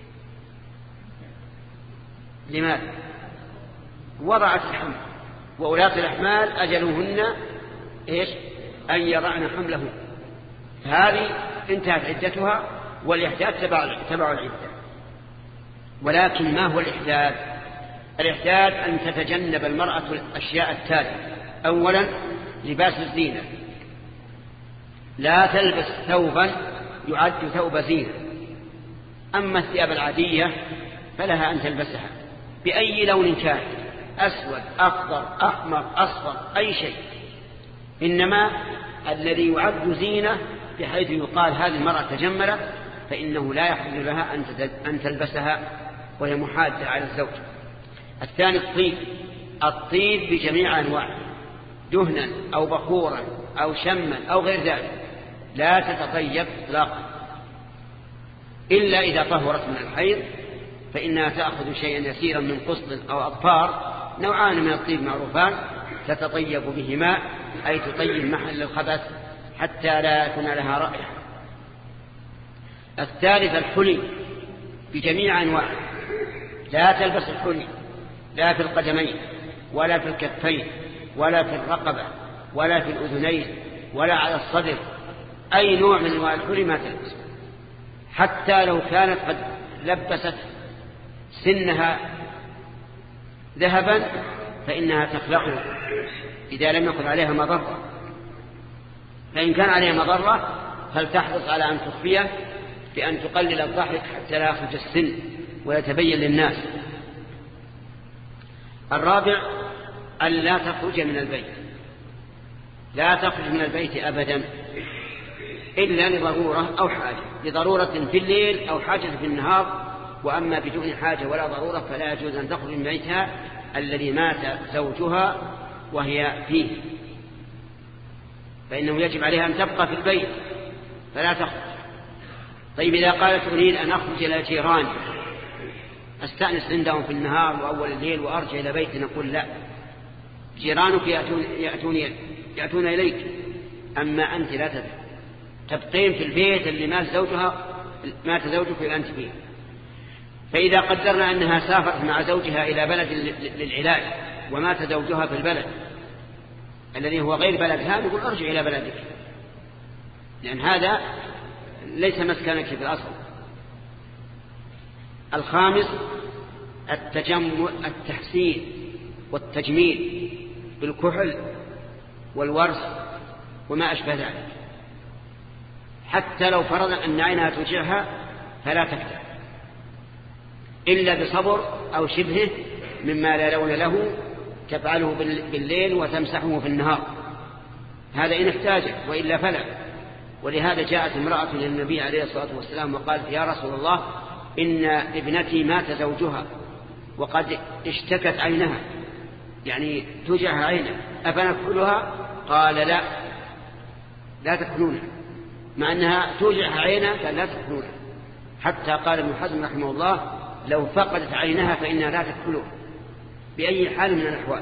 لماذا؟ وضعت الحمل، وأولاة الأحمال أجلهن إيش؟ أن يضعن حملهن. هذه انتهت عدتها والإحداث تبع, تبع العدة. ولكن ما هو الإحداث؟ الإحداث أن تتجنب المرأة الأشياء التالية. أولا لباس الزينة، لا تلبس ثوبا يعد ثوب زينة. أما الثياب العادية فلها أن تلبسها بأي لون كان، أسود أخضر أحمر أصفر أي شيء، إنما الذي يعد زينة بحيث يقال هذه المرأة تجملت فإنه لا يحل لها أن تلبسها وهي محادة على الزوج. الثاني الطيب، الطيب بجميع أنواعه، دهنا أو بخورا أو شما أو غير ذلك، لا تتطيب إطلاقا. إلا إذا طهرت من الحيض فإنها تأخذ شيئا يسيرا من قسط أو أظفار، نوعان من الطيب معروفان، تتطيب بهما، أي تطيب محل الخبث حتى لا يكون لها رائحة. الثالث الحلي بجميع أنواعه، لا تلبس الحلي لا في القدمين ولا في الكفين ولا في الرقبة ولا في الأذنين ولا على الصدر، أي نوع من أنواع الحلي ما تلبس، حتى لو كانت قد لبست سنها ذهبا فإنها تخلقه إذا لم يكن عليها مضرة، فإن كان عليها مضرة فلتحرص على أن تخفيه بأن تقلل الضحك حتى لا يخرج السن ويتبين للناس. الرابع أن لا تخرج من البيت، لا تخرج من البيت أبدا إلا لضرورة أو حاجة، لضرورة في الليل أو حاجة في النهار، وأما بدون حاجة ولا ضرورة فلا يجوز أن تخرج من بيتها الذي مات زوجها وهي فيه، فإنه يجب عليها أن تبقى في البيت فلا تخرج. طيب إذا قالت أريد أن أخرج إلى جيراني أستأنس عندهم في النهار وأول الليل وأرجع إلى بيتي، نقول لا، جيرانك يأتون, يأتون, يأتون إليك، أما أنت لا تذهب، تبقين في البيت اللي مات زوجها مات زوجك وأنت فيه. فإذا قدرنا أنها سافرت مع زوجها إلى بلد للعلاج ومات زوجها في البلد الذي هو غير بلدها، نقول أرجع إلى بلدك، لأن هذا ليس مسكنك في الأصل. الخامس التجمل، التحسين والتجميل بالكحل والورس وما أشبه ذلك، حتى لو فرضنا أن عينها توجعها فلا تكتب إلا بصبر أو شبهه مما لا لون له تفعله بالليل وتمسحه في النهار، هذا إن احتاجت، وإلا فلا. ولهذا جاءت امرأة للنبي عليه الصلاة والسلام وقالت يا رسول الله إن ابنتي مات زوجها وقد اشتكت عينها، يعني توجعها عينها، أفنكحلها؟ قال لا، لا تكحلونها، مع أنها توجعها عينها قال لا تكحلونها، حتى قال ابن حزم رحمه الله لو فقدت عينها فإنها لا تكحلها بأي حال من الأحوال،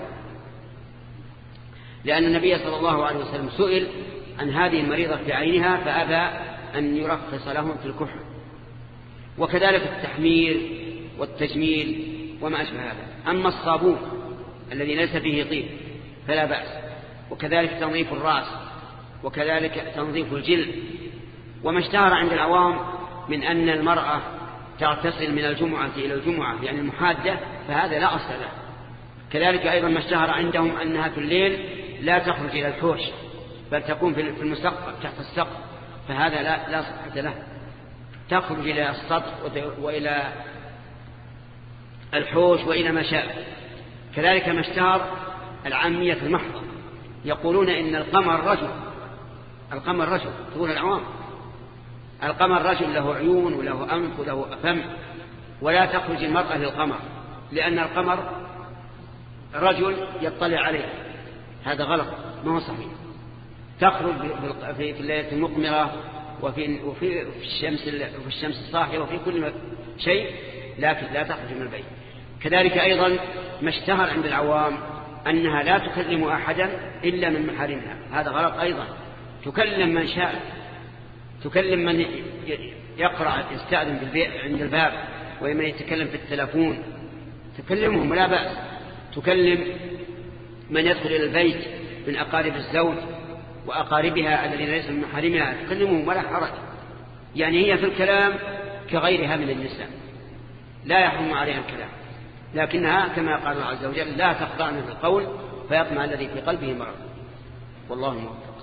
لأن النبي صلى الله عليه وسلم سئل عن هذه المريضة في عينها فأبى أن يرخص لهم في الكحل. وكذلك التحمير والتجميل وما أشبه هذا. أما الصابون الذي ليس فيه طيب فلا بأس، وكذلك تنظيف الرأس، وكذلك تنظيف الجلد. وما اشتهر عند العوام من أن المرأة تغتسل من الجمعة إلى الجمعة يعني المحادة، فهذا لا أصل له. كذلك أيضا ما اشتهر عندهم أنها في الليل لا تخرج إلى الحوش بل تكون في المسقف تحت السقف، فهذا لا, لا صحة له، تخرج إلى السطح وإلى الحوش وإلى ما شاء. كذلك ما اشتهر العامية المحضة، يقولون إن القمر رجل، القمر رجل، تقول العوام القمر رجل له عيون وله أنف وله فم، ولا تخرج المرأة للقمر لأن القمر رجل يطلع عليه، هذا غلط ما هو صحيح. تخرج في الليلة المقمرة وفي, وفي الشمس وفي الشمس الصاحية وفي كل شيء، لكن لا تخرج من البيت. كذلك أيضا ما اشتهر عند العوام أنها لا تكلم أحدا إلا من محارمها، هذا غلط أيضا. تكلم من شاء، تكلم من يقرأ يستأذن عند الباب ومن يتكلم في التلفون تكلمهم ولا بأس. تكلم من يدخل إلى البيت من أقارب الزوج وأقاربها الذين ليسوا من محارمها تكلمهم ولا حرج، يعني هي في الكلام كغيرها من النساء لا يحرم عليها الكلام، لكنها كما قال الله عز وجل لا تخضعن في القول فيطمع الذي في قلبه مرض، والله موفق.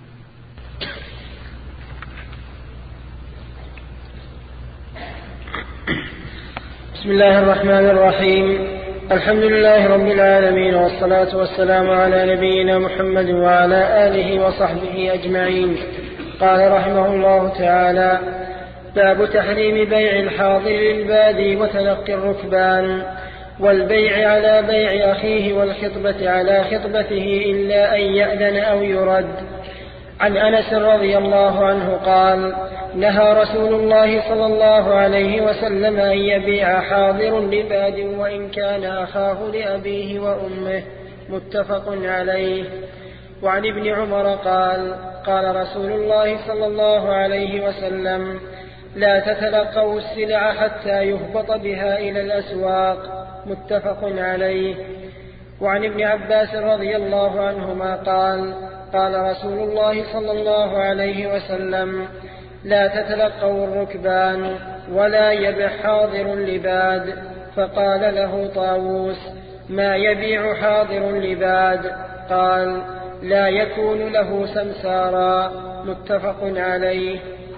بسم الله الرحمن الرحيم، الحمد لله رب العالمين، والصلاة والسلام على نبينا محمد وعلى آله وصحبه أجمعين. قال رحمه الله تعالى: باب تحريم بيع الحاضر للبادي وتلقي الركبان، والبيع على بيع أخيه والخطبة على خطبته إلا أن يأذن أو يرد. عن أنس رضي الله عنه قال: نهى رسول الله صلى الله عليه وسلم أن يبيع حاضر لباد وإن كان أخاه لأبيه وأمه. متفق عليه. وعن ابن عمر قال قال رسول الله صلى الله عليه وسلم لا تتلقوا السلع حتى يهبط بها إلى الأسواق. متفق عليه. وعن ابن عباس رضي الله عنهما قال قال رسول الله صلى الله عليه وسلم لا تتلقوا الركبان ولا يبع حاضر لباد. فقال له طاووس ما يبيع حاضر لباد؟ قال لا يكون له سمسارا. متفق عليه.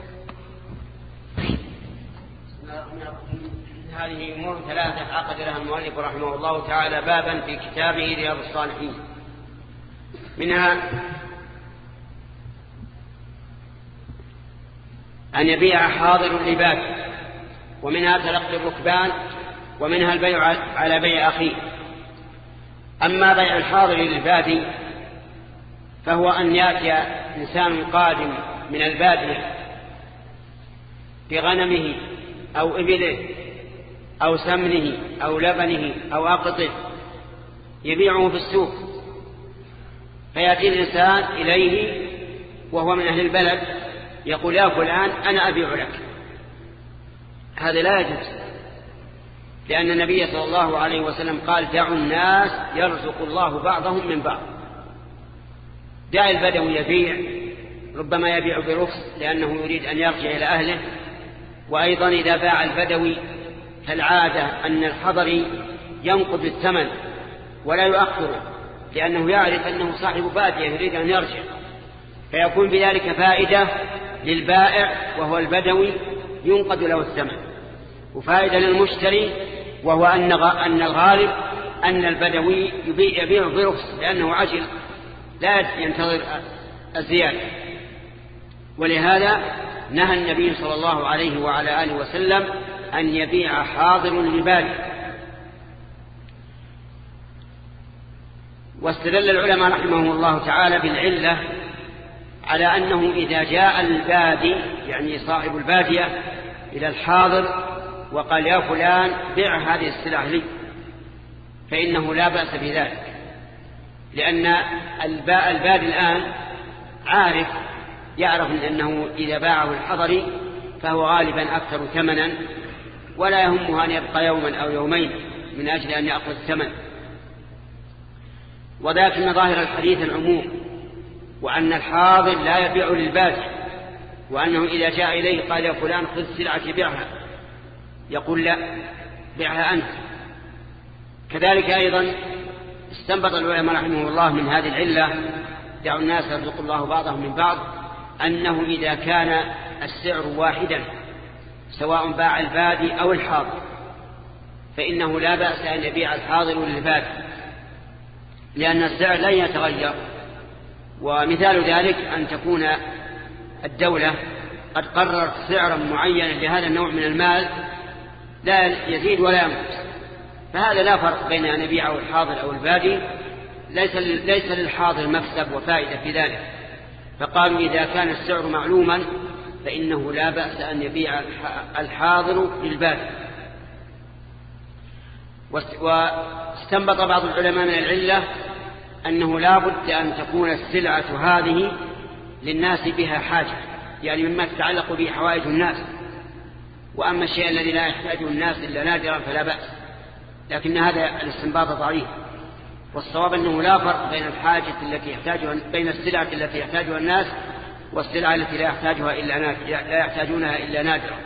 هذه أمور ثلاثة عقد لها المؤلف رحمه الله تعالى بابا في كتابه رياض الصالحين. منها أن يبيع حاضر لباد، ومنها تلقي الركبان، ومنها البيع على بيع أخيه. أما بيع الحاضر للبادي فهو أن يأتي إنسان قادم من البادية بغنمه أو إبله أو سمنه أو لبنه أو أقطه يبيعه في السوق، فيأتي الإنسان إليه وهو من أهل البلد يقول يا فلان أنا أبيع لك. هذا لا يجوز، لأن النبي صلى الله عليه وسلم قال دعوا الناس يرزق الله بعضهم من بعض. دع البدوي يبيع، ربما يبيع برخص لأنه يريد أن يرجع إلى أهله. وأيضا إذا باع البدوي فالعادة أن الحضري ينقض الثمن ولا يؤخره، لأنه يعرف أنه صاحب بادية يريد أن يرجع، فيكون بذلك فائدة للبائع وهو البدوي ينقض له الثمن، وفائدة للمشتري وهو أن الغالب أن البدوي يبيع برخص لأنه عجل لا ينتظر الزيادة. ولهذا نهى النبي صلى الله عليه وعلى آله وسلم أن يبيع حاضر لبادي. واستدل العلماء رحمهم الله تعالى بالعلة على أنه إذا جاء البادي يعني صاحب البادية إلى الحاضر وقال يا فلان بيع هذه السلع لي فإنه لا بأس بذلك، لأن البادي الآن عارف يعرف أنه إذا باعه الحضري فهو غالبا أكثر ثمنا ولا يهمه أن يبقى يوما أو يومين من أجل أن يأخذ الثمن. وذاك من ظاهر الحديث العموم، وأن الحاضر لا يبيع للبادي، وأنه إذا جاء إليه قال يا فلان خذ سلعة بيعها يقول لا بيعها أنت. كذلك أيضا استنبط العلماء رحمه الله من هذه العلة دعوا الناس يرزق الله بعضهم من بعض أنه إذا كان السعر واحدا سواء باع البادي أو الحاضر فإنه لا بأس أن يبيع الحاضر للبادي، لأن السعر لن يتغير. ومثال ذلك أن تكون الدولة قد قررت سعرا معينا لهذا النوع من المال لا يزيد ولا ينقص، فهذا لا فرق بين أن يبيعه الحاضر أو البادي، ليس ليس للحاضر مكسب وفائدة في ذلك. فقالوا إذا كان السعر معلوما فإنه لا بأس أن يبيع الحاضر للبادي. واستنبط بعض العلماء من العلة أنه لا بد أن تكون السلعة هذه للناس بها حاجة، يعني مما تتعلق به حوائج الناس. وأما الشيء الذي لا يحتاجه الناس إلا نادرا فلا بأس، لكن هذا الاستنباط ضعيف. والصواب أنه لا فرق بين الحاجة التي يحتاجها بين السلعة التي يحتاجها الناس والسلعة التي لا يحتاجها إلا لا يحتاجونها إلا نادرا.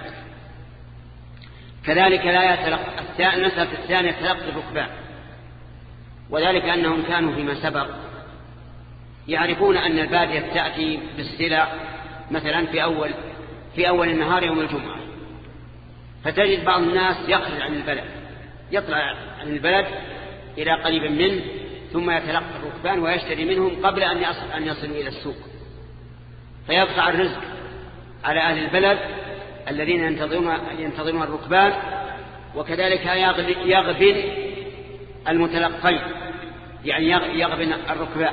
كذلك لا يتلقى المسألة الثانية تلقي الركبان، وذلك أنهم كانوا فيما سبق يعرفون أن البادية تأتي بالسلع مثلا في أول في أول النهار يوم الجمعة، فتجد بعض الناس يخرج عن البلد يطلع عن البلد إلى قريب منه ثم يتلقى الركبان ويشتري منهم قبل أن يصل أن يصلوا إلى السوق، فيقطع الرزق على أهل البلد الذين ينتظرون ينتظرون الركبان. وكذلك يغبن المتلقين، يعني يغبن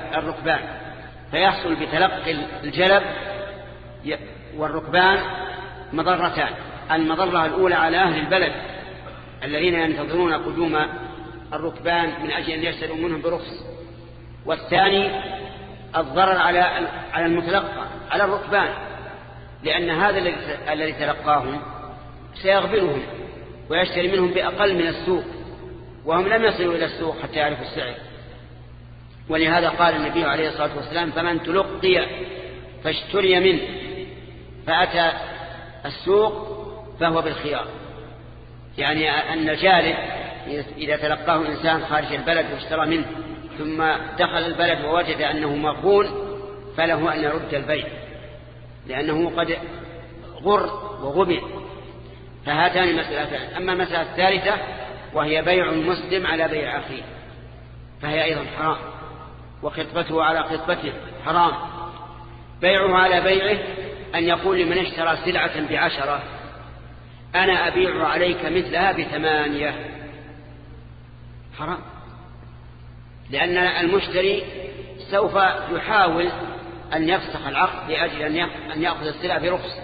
الركبان، فيحصل بتلقي الجلب والركبان مضرتان. المضرة الأولى على أهل البلد الذين ينتظرون قدوم الركبان من أجل أن يشتروا منهم برخص، والثاني الضرر على على المتلقى على الركبان، لأن هذا الذي تلقاهم سيغبرهم ويشتري منهم بأقل من السوق، وهم لم يصلوا إلى السوق حتى يعرفوا السعر. ولهذا قال النبي عليه الصلاة والسلام: فمن تلقي فاشتري منه فأتى السوق فهو بالخيار. يعني أن الجالب إذا تلقاه إنسان خارج البلد واشترى منه ثم دخل البلد ووجد أنه مغبون فله أن يرد البيع، لأنه قد غر وغبن. فهاتان مسألتان. أما المسألة الثالثة وهي بيع المسلم على بيع أخيه فهي أيضا حرام، وخطبته على خطبته حرام. بيعه على بيعه أن يقول لمن اشترى سلعة بعشرة: أنا أبيع عليك مثلها بثمانية، حرام، لأن المشتري سوف يحاول أن يفسخ العقد لأجل أن يأخذ السلعة برخص.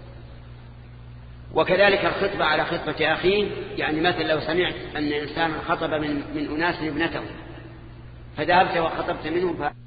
وكذلك الخطبة على خطبة أخيه، يعني مثل لو سمعت أن إنسان خطب من, من أناس ابنته فذهبت وخطبت منهم ف...